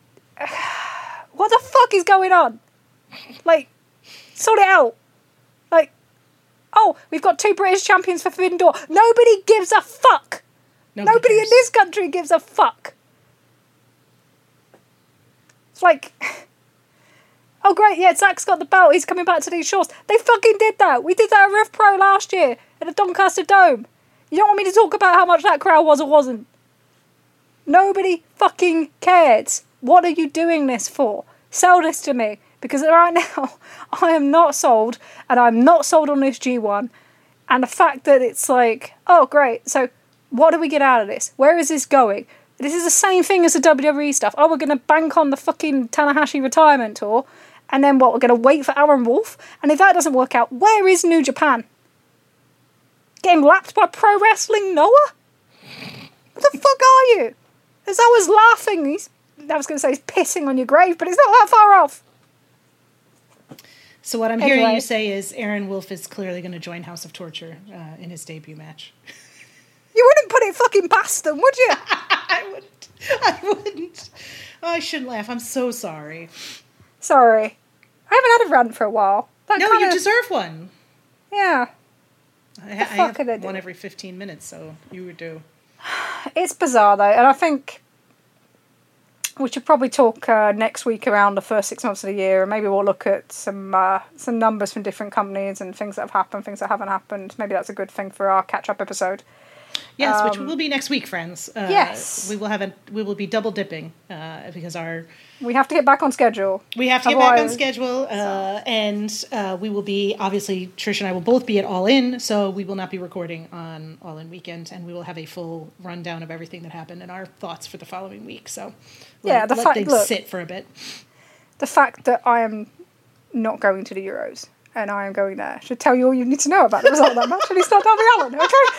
What the fuck is going on? Like, sort it out. Like, oh, we've got 2 British champions for Forbidden Door. Nobody gives a fuck. Nobody in this country gives a fuck. It's like, oh great, yeah, Zach's got the belt. He's coming back to these shores. They fucking did that. We did that at Rev Pro last year at the Doncaster Dome. You don't want me to talk about how much that crowd was or wasn't? Nobody fucking cares. What are you doing this for? Sell this to me. Because right now, I am not sold. And I'm not sold on this G1. And the fact that it's like, oh, great. So what do we get out of this? Where is this going? This is the same thing as the WWE stuff. Oh, we're going to bank on the fucking Tanahashi retirement tour. And then what? We're going to wait for Aaron Wolf. And if that doesn't work out, where is New Japan? Getting lapped by Pro Wrestling Noah? What the fuck are you? As I was laughing, I was going to say he's pissing on your grave, but it's not that far off. So what I'm hearing you say is Aaron Wolf is clearly going to join House of Torture in his debut match. You wouldn't put it fucking past them, would you? I wouldn't. Oh, I shouldn't laugh. I'm so sorry. Sorry. I haven't had a rant for a while. You deserve one. Yeah. I have one every 15 minutes, so you would do. It's bizarre though, and I think we should probably talk next week around the first 6 months of the year, and maybe we'll look at some numbers from different companies and things that have happened, things that haven't happened. Maybe that's a good thing for our catch-up episode. Yes, which will be next week, friends. Yes, we will be double dipping because we have to get back on schedule. We have to get back on schedule, and we will be, obviously, Trish and I will both be at All In, so we will not be recording on All In weekend, and we will have a full rundown of everything that happened and our thoughts for the following week. So let things sit for a bit. The fact that I am not going to the Euros and I am going there should tell you all you need to know about the result of that match, and it's not Darby Allin,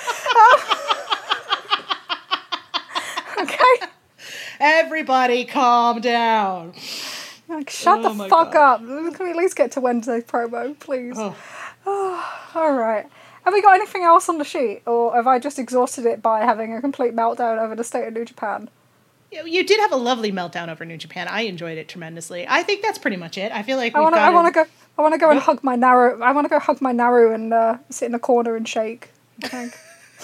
okay? Okay? Everybody calm down. Like, shut the fuck up. Can we at least get to Wednesday's promo, please? All right. Have we got anything else on the sheet? Or have I just exhausted it by having a complete meltdown over the state of New Japan? You did have a lovely meltdown over New Japan. I enjoyed it tremendously. I think that's pretty much it. I feel like I want to go. I want to go and hug my Naru. I want to go hug my Naru and sit in a corner and shake, I think.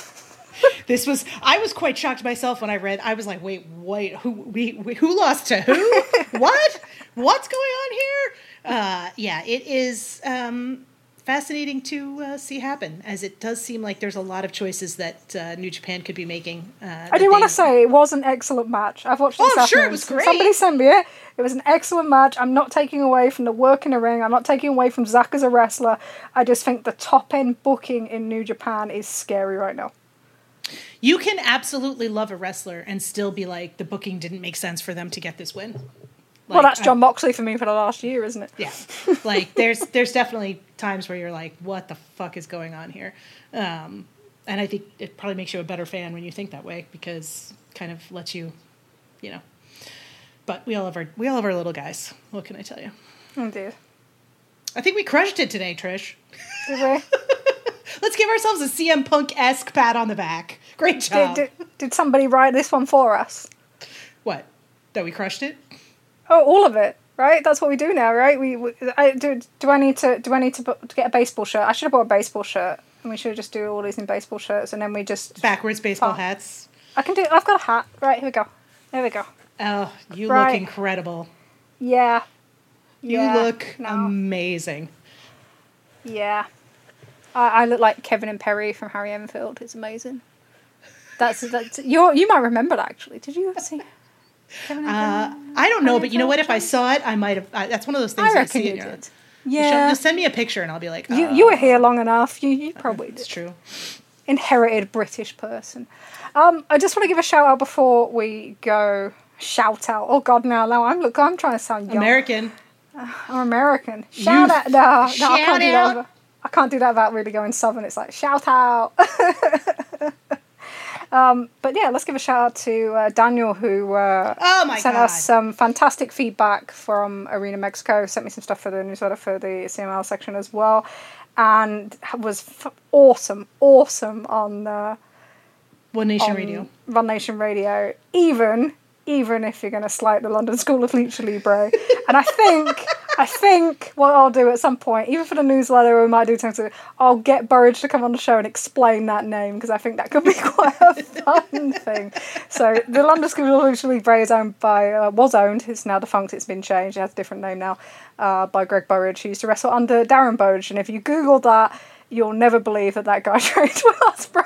I was quite shocked myself when I read. I was like, wait, who lost to who? What? What's going on here? Yeah, it is fascinating to see happen, as it does seem like there's a lot of choices that New Japan could be making. I do want to say it was an excellent match. I've watched it. Oh, sure, it was great. Somebody sent me it. It was an excellent match. I'm not taking away from the work in the ring. I'm not taking away from Zack as a wrestler. I just think the top-end booking in New Japan is scary right now. You can absolutely love a wrestler and still be like, the booking didn't make sense for them to get this win. Well, that's Jon Moxley for me for the last year, isn't it? Yeah. Like, there's definitely times where you're like, what the fuck is going on here? And I think it probably makes you a better fan when you think that way, because it kind of lets you, you know. But we all have our little guys. What can I tell you? Indeed. I think we crushed it today, Trish. Did we? Let's give ourselves a CM Punk-esque pat on the back. Great job. Did somebody write this one for us? What? That we crushed it? Oh, all of it, right? That's what we do now, right? Do I need to get a baseball shirt? I should have bought a baseball shirt, and we should just do all these in baseball shirts, and then we just backwards baseball hats. I've got a hat. Right, here we go. There we go. Oh, you look incredible. Yeah. You look amazing. Yeah. I look like Kevin and Perry from Harry Enfield. It's amazing. That's you might remember that, actually. Did you ever see Kevin and Perry? I don't know, but you know what? If I saw it, I might have. That's one of those things I see you did. Yeah. Just send me a picture and I'll be like, oh. You were here long enough. You probably did. It's true. Inherited British person. I just want to give a shout out before we go. Shout out. Oh God, now I'm trying to sound young. American. I'm American. Shout out. No, I can't do that. I can't do that without really going southern. It's like, shout out. But yeah, let's give a shout out to Daniel, who sent us some fantastic feedback from Arena Mexico, sent me some stuff for the newsletter for the CML section as well, and was awesome on One Nation Radio. One Nation Radio, even if you're going to slight the London School of Lucha Libre. And I think what I'll do at some point, even for the newsletter, we might do something. I'll get Burridge to come on the show and explain that name, because I think that could be quite a fun thing. So the London School of Lucha Libre is owned by, was owned, it's now defunct, it's been changed, it has a different name now, by Greg Burridge, who used to wrestle under Darren Burridge. And if you Google that, you'll never believe that guy trained with Osprey.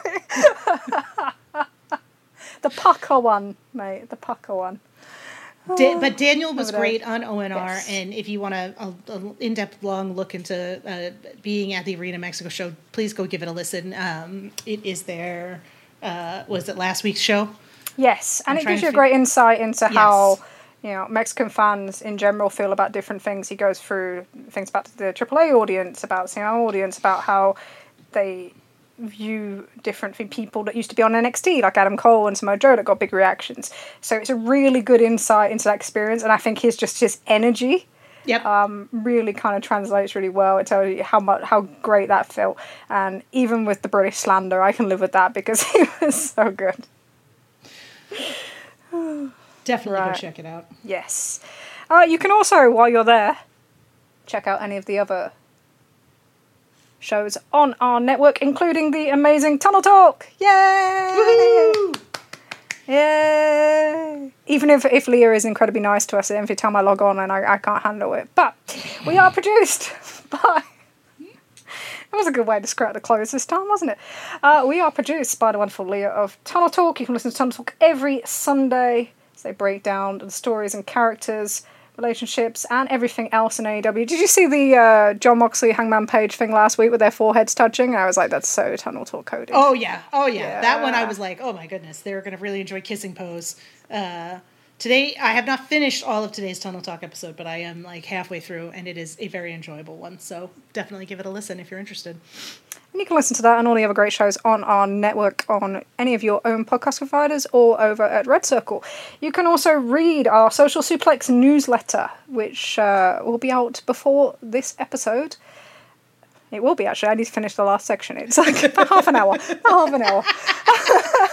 The pucker one, mate. The pucker one. But Daniel was great on ONR, yes. And if you want an in-depth, long look into being at the Arena Mexico show, please go give it a listen. It is there. Was it last week's show? Yes, and it gives you a great insight into how Mexican fans in general feel about different things. He goes through things about the AAA audience, about CML audience, about how they view different people that used to be on NXT, like Adam Cole and Samoa Joe, that got big reactions. So it's a really good insight into that experience, and I think his energy really kind of translates really well. It tells you how great that felt, and even with the British slander, I can live with that because he was so good. Definitely go check it out. Yes. You can also, while you're there, check out any of the other shows on our network, including the amazing Tunnel Talk. Yay! Woo-hoo! Yay! Even if Leah is incredibly nice to us every time I log on and I can't handle it. But we are produced by... That was a good way to close this time, wasn't it? We are produced by the wonderful Leah of Tunnel Talk. You can listen to Tunnel Talk every Sunday as they break down the stories and characters, relationships, and everything else in AEW. Did you see the Jon Moxley Hangman Page thing last week with their foreheads touching? And I was like, that's so Tunnel Talk coded. Oh yeah. That one I was like, oh my goodness, they're going to really enjoy kissing pose. Today, I have not finished all of today's Tunnel Talk episode, but I am like halfway through, and it is a very enjoyable one. So definitely give it a listen if you're interested. And you can listen to that and all the other great shows on our network on any of your own podcast providers or over at Red Circle. You can also read our Social Suplex newsletter, which will be out before this episode. It will be, actually. I need to finish the last section. It's like about half an hour.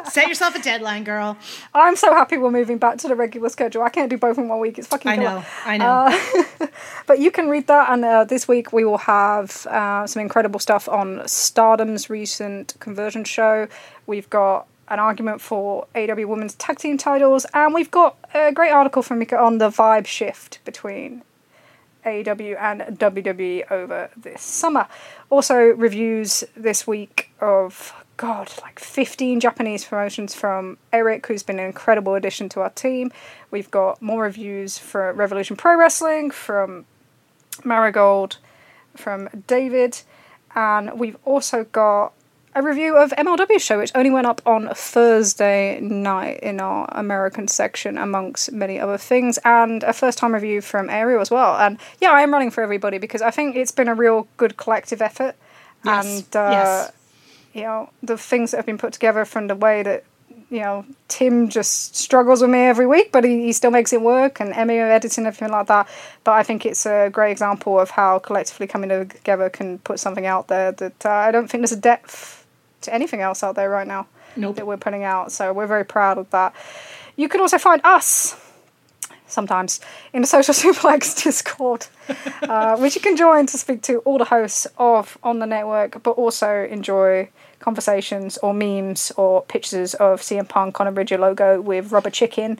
Set yourself a deadline, girl. I'm so happy we're moving back to the regular schedule. I can't do both in 1 week. It's fucking killer. I know. But you can read that, and this week we will have some incredible stuff on Stardom's recent conversion show. We've got an argument for AEW Women's Tag Team titles, and we've got a great article from Mika on the vibe shift between AEW and WWE over this summer. Also, reviews this week of, 15 Japanese promotions from Eric, who's been an incredible addition to our team. We've got more reviews for Revolution Pro Wrestling, from Marigold, from David, and we've also got a review of MLW show, which only went up on Thursday night in our American section, amongst many other things, and a first-time review from Ariel as well. And yeah, I am running for everybody because I think it's been a real good collective effort. Yes. And you know, the things that have been put together, from the way that, you know, Tim just struggles with me every week, but he still makes it work, and Emmy editing, everything like that. But I think it's a great example of how collectively coming together can put something out there that I don't think there's a depth to anything else out there right now that we're putting out. So we're very proud of that. You can also find us sometimes in the Social Suplex Discord, which you can join to speak to all the hosts of On the Network, but also enjoy conversations or memes or pictures of CM Punk on a Ridger logo with rubber chicken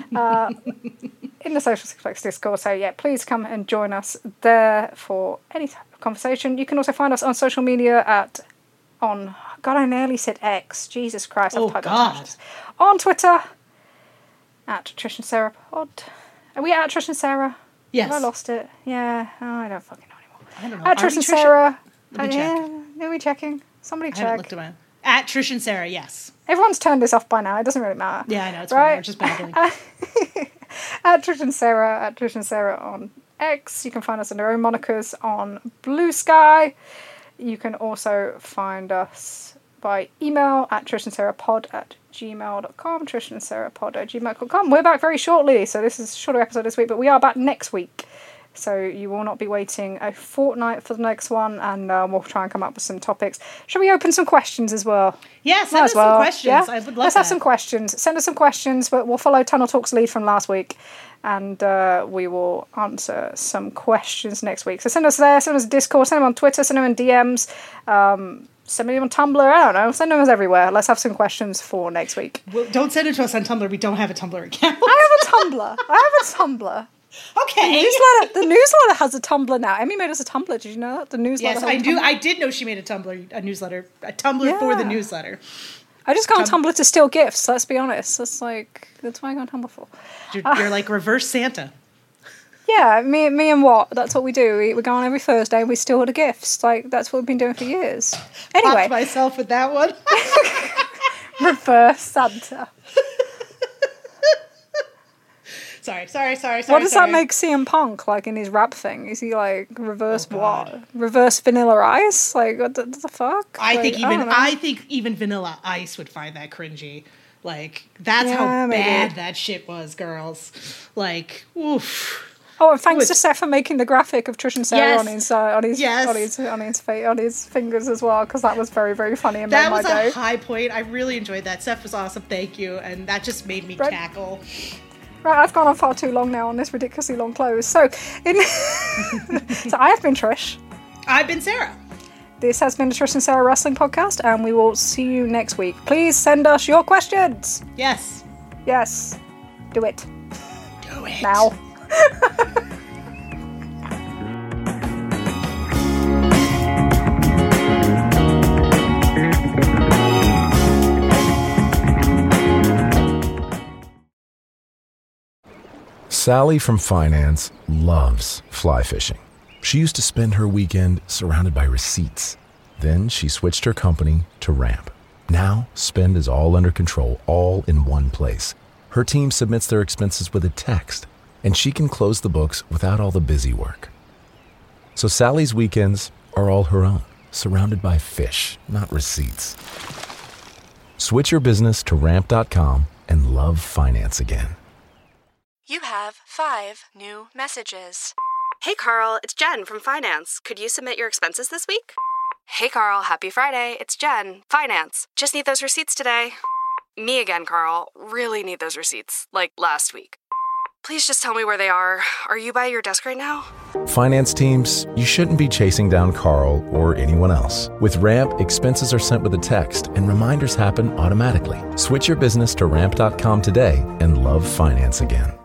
in the Social Suplex Discord. So yeah, please come and join us there for any type of conversation. You can also find us on social media God, I nearly said X. Jesus Christ. Oh, God. On Twitter, at Trish and Sarah Pod. Are we at Trish and Sarah? Yes. Have I lost it? Yeah. Oh, I don't fucking know anymore. I don't know. At Trish and Sarah. Let me check. Are we checking? Somebody check. I haven't looked at mine. At Trish and Sarah, yes. Everyone's turned this off by now. It doesn't really matter. Yeah, I know. It's right? fine. We're just babbling. At Trish and Sarah on X. You can find us in their own monikers on Blue Sky. You can also find us by email at trishandsarahpod@gmail.com, trishandsarahpod@gmail.com. We're back very shortly, so this is a shorter episode this week, but we are back next week. So you will not be waiting a fortnight for the next one, and we'll try and come up with some topics. Shall we open some questions as well? Yeah, send us some questions. Yeah? I would love Let's have some questions. Send us some questions, but we'll follow Tunnel Talk's lead from last week, and we will answer some questions next week. So send us there, send us Discord, send them on Twitter, send them in DMs, send them on Tumblr, I don't know, send them us everywhere. Let's have some questions for next week. Well, don't send it to us on Tumblr. We don't have a Tumblr account. I have a Tumblr. Okay. The newsletter has a Tumblr now. Emmy made us a Tumblr. Did you know that? The newsletter. Yes, I do. I did know she made a newsletter for the newsletter. I just go on Tumblr to steal gifts. Let's be honest. That's why I go on Tumblr for. You're like reverse Santa. Yeah, me and that's what we do. We go on every Thursday and we steal all the gifts. Like, that's what we've been doing for years. Anyway, popped myself with that one. Reverse Santa. Sorry. What does that make CM Punk, like, in his rap thing? Is he like reverse what? Reverse Vanilla Ice? Like, what the fuck? I think even Vanilla Ice would find that cringy. Like, that's how bad that shit was, girls. Like, oof. Oh, and thanks to Seth for making the graphic of Trish and Sarah on his fingers as well, because that was very, very funny and that was a high point. I really enjoyed that. Seth was awesome. Thank you, and that just made me cackle. Right, I've gone on far too long now on this ridiculously long close. So I have been Trish. I've been Sarah. This has been the Trish and Sarah Wrestling Podcast, and we will see you next week. Please send us your questions. Yes. Do it. Do it. Now. Sally from finance loves fly fishing. She used to spend her weekend surrounded by receipts. Then she switched her company to Ramp. Now, spend is all under control, all in one place. Her team submits their expenses with a text, and she can close the books without all the busy work. So Sally's weekends are all her own, surrounded by fish, not receipts. Switch your business to Ramp.com and love finance again. You have 5 new messages. Hey Carl, it's Jen from Finance. Could you submit your expenses this week? Hey Carl, happy Friday. It's Jen, Finance. Just need those receipts today. Me again, Carl. Really need those receipts, like last week. Please just tell me where they are. Are you by your desk right now? Finance teams, you shouldn't be chasing down Carl or anyone else. With Ramp, expenses are sent with a text and reminders happen automatically. Switch your business to ramp.com today and love finance again.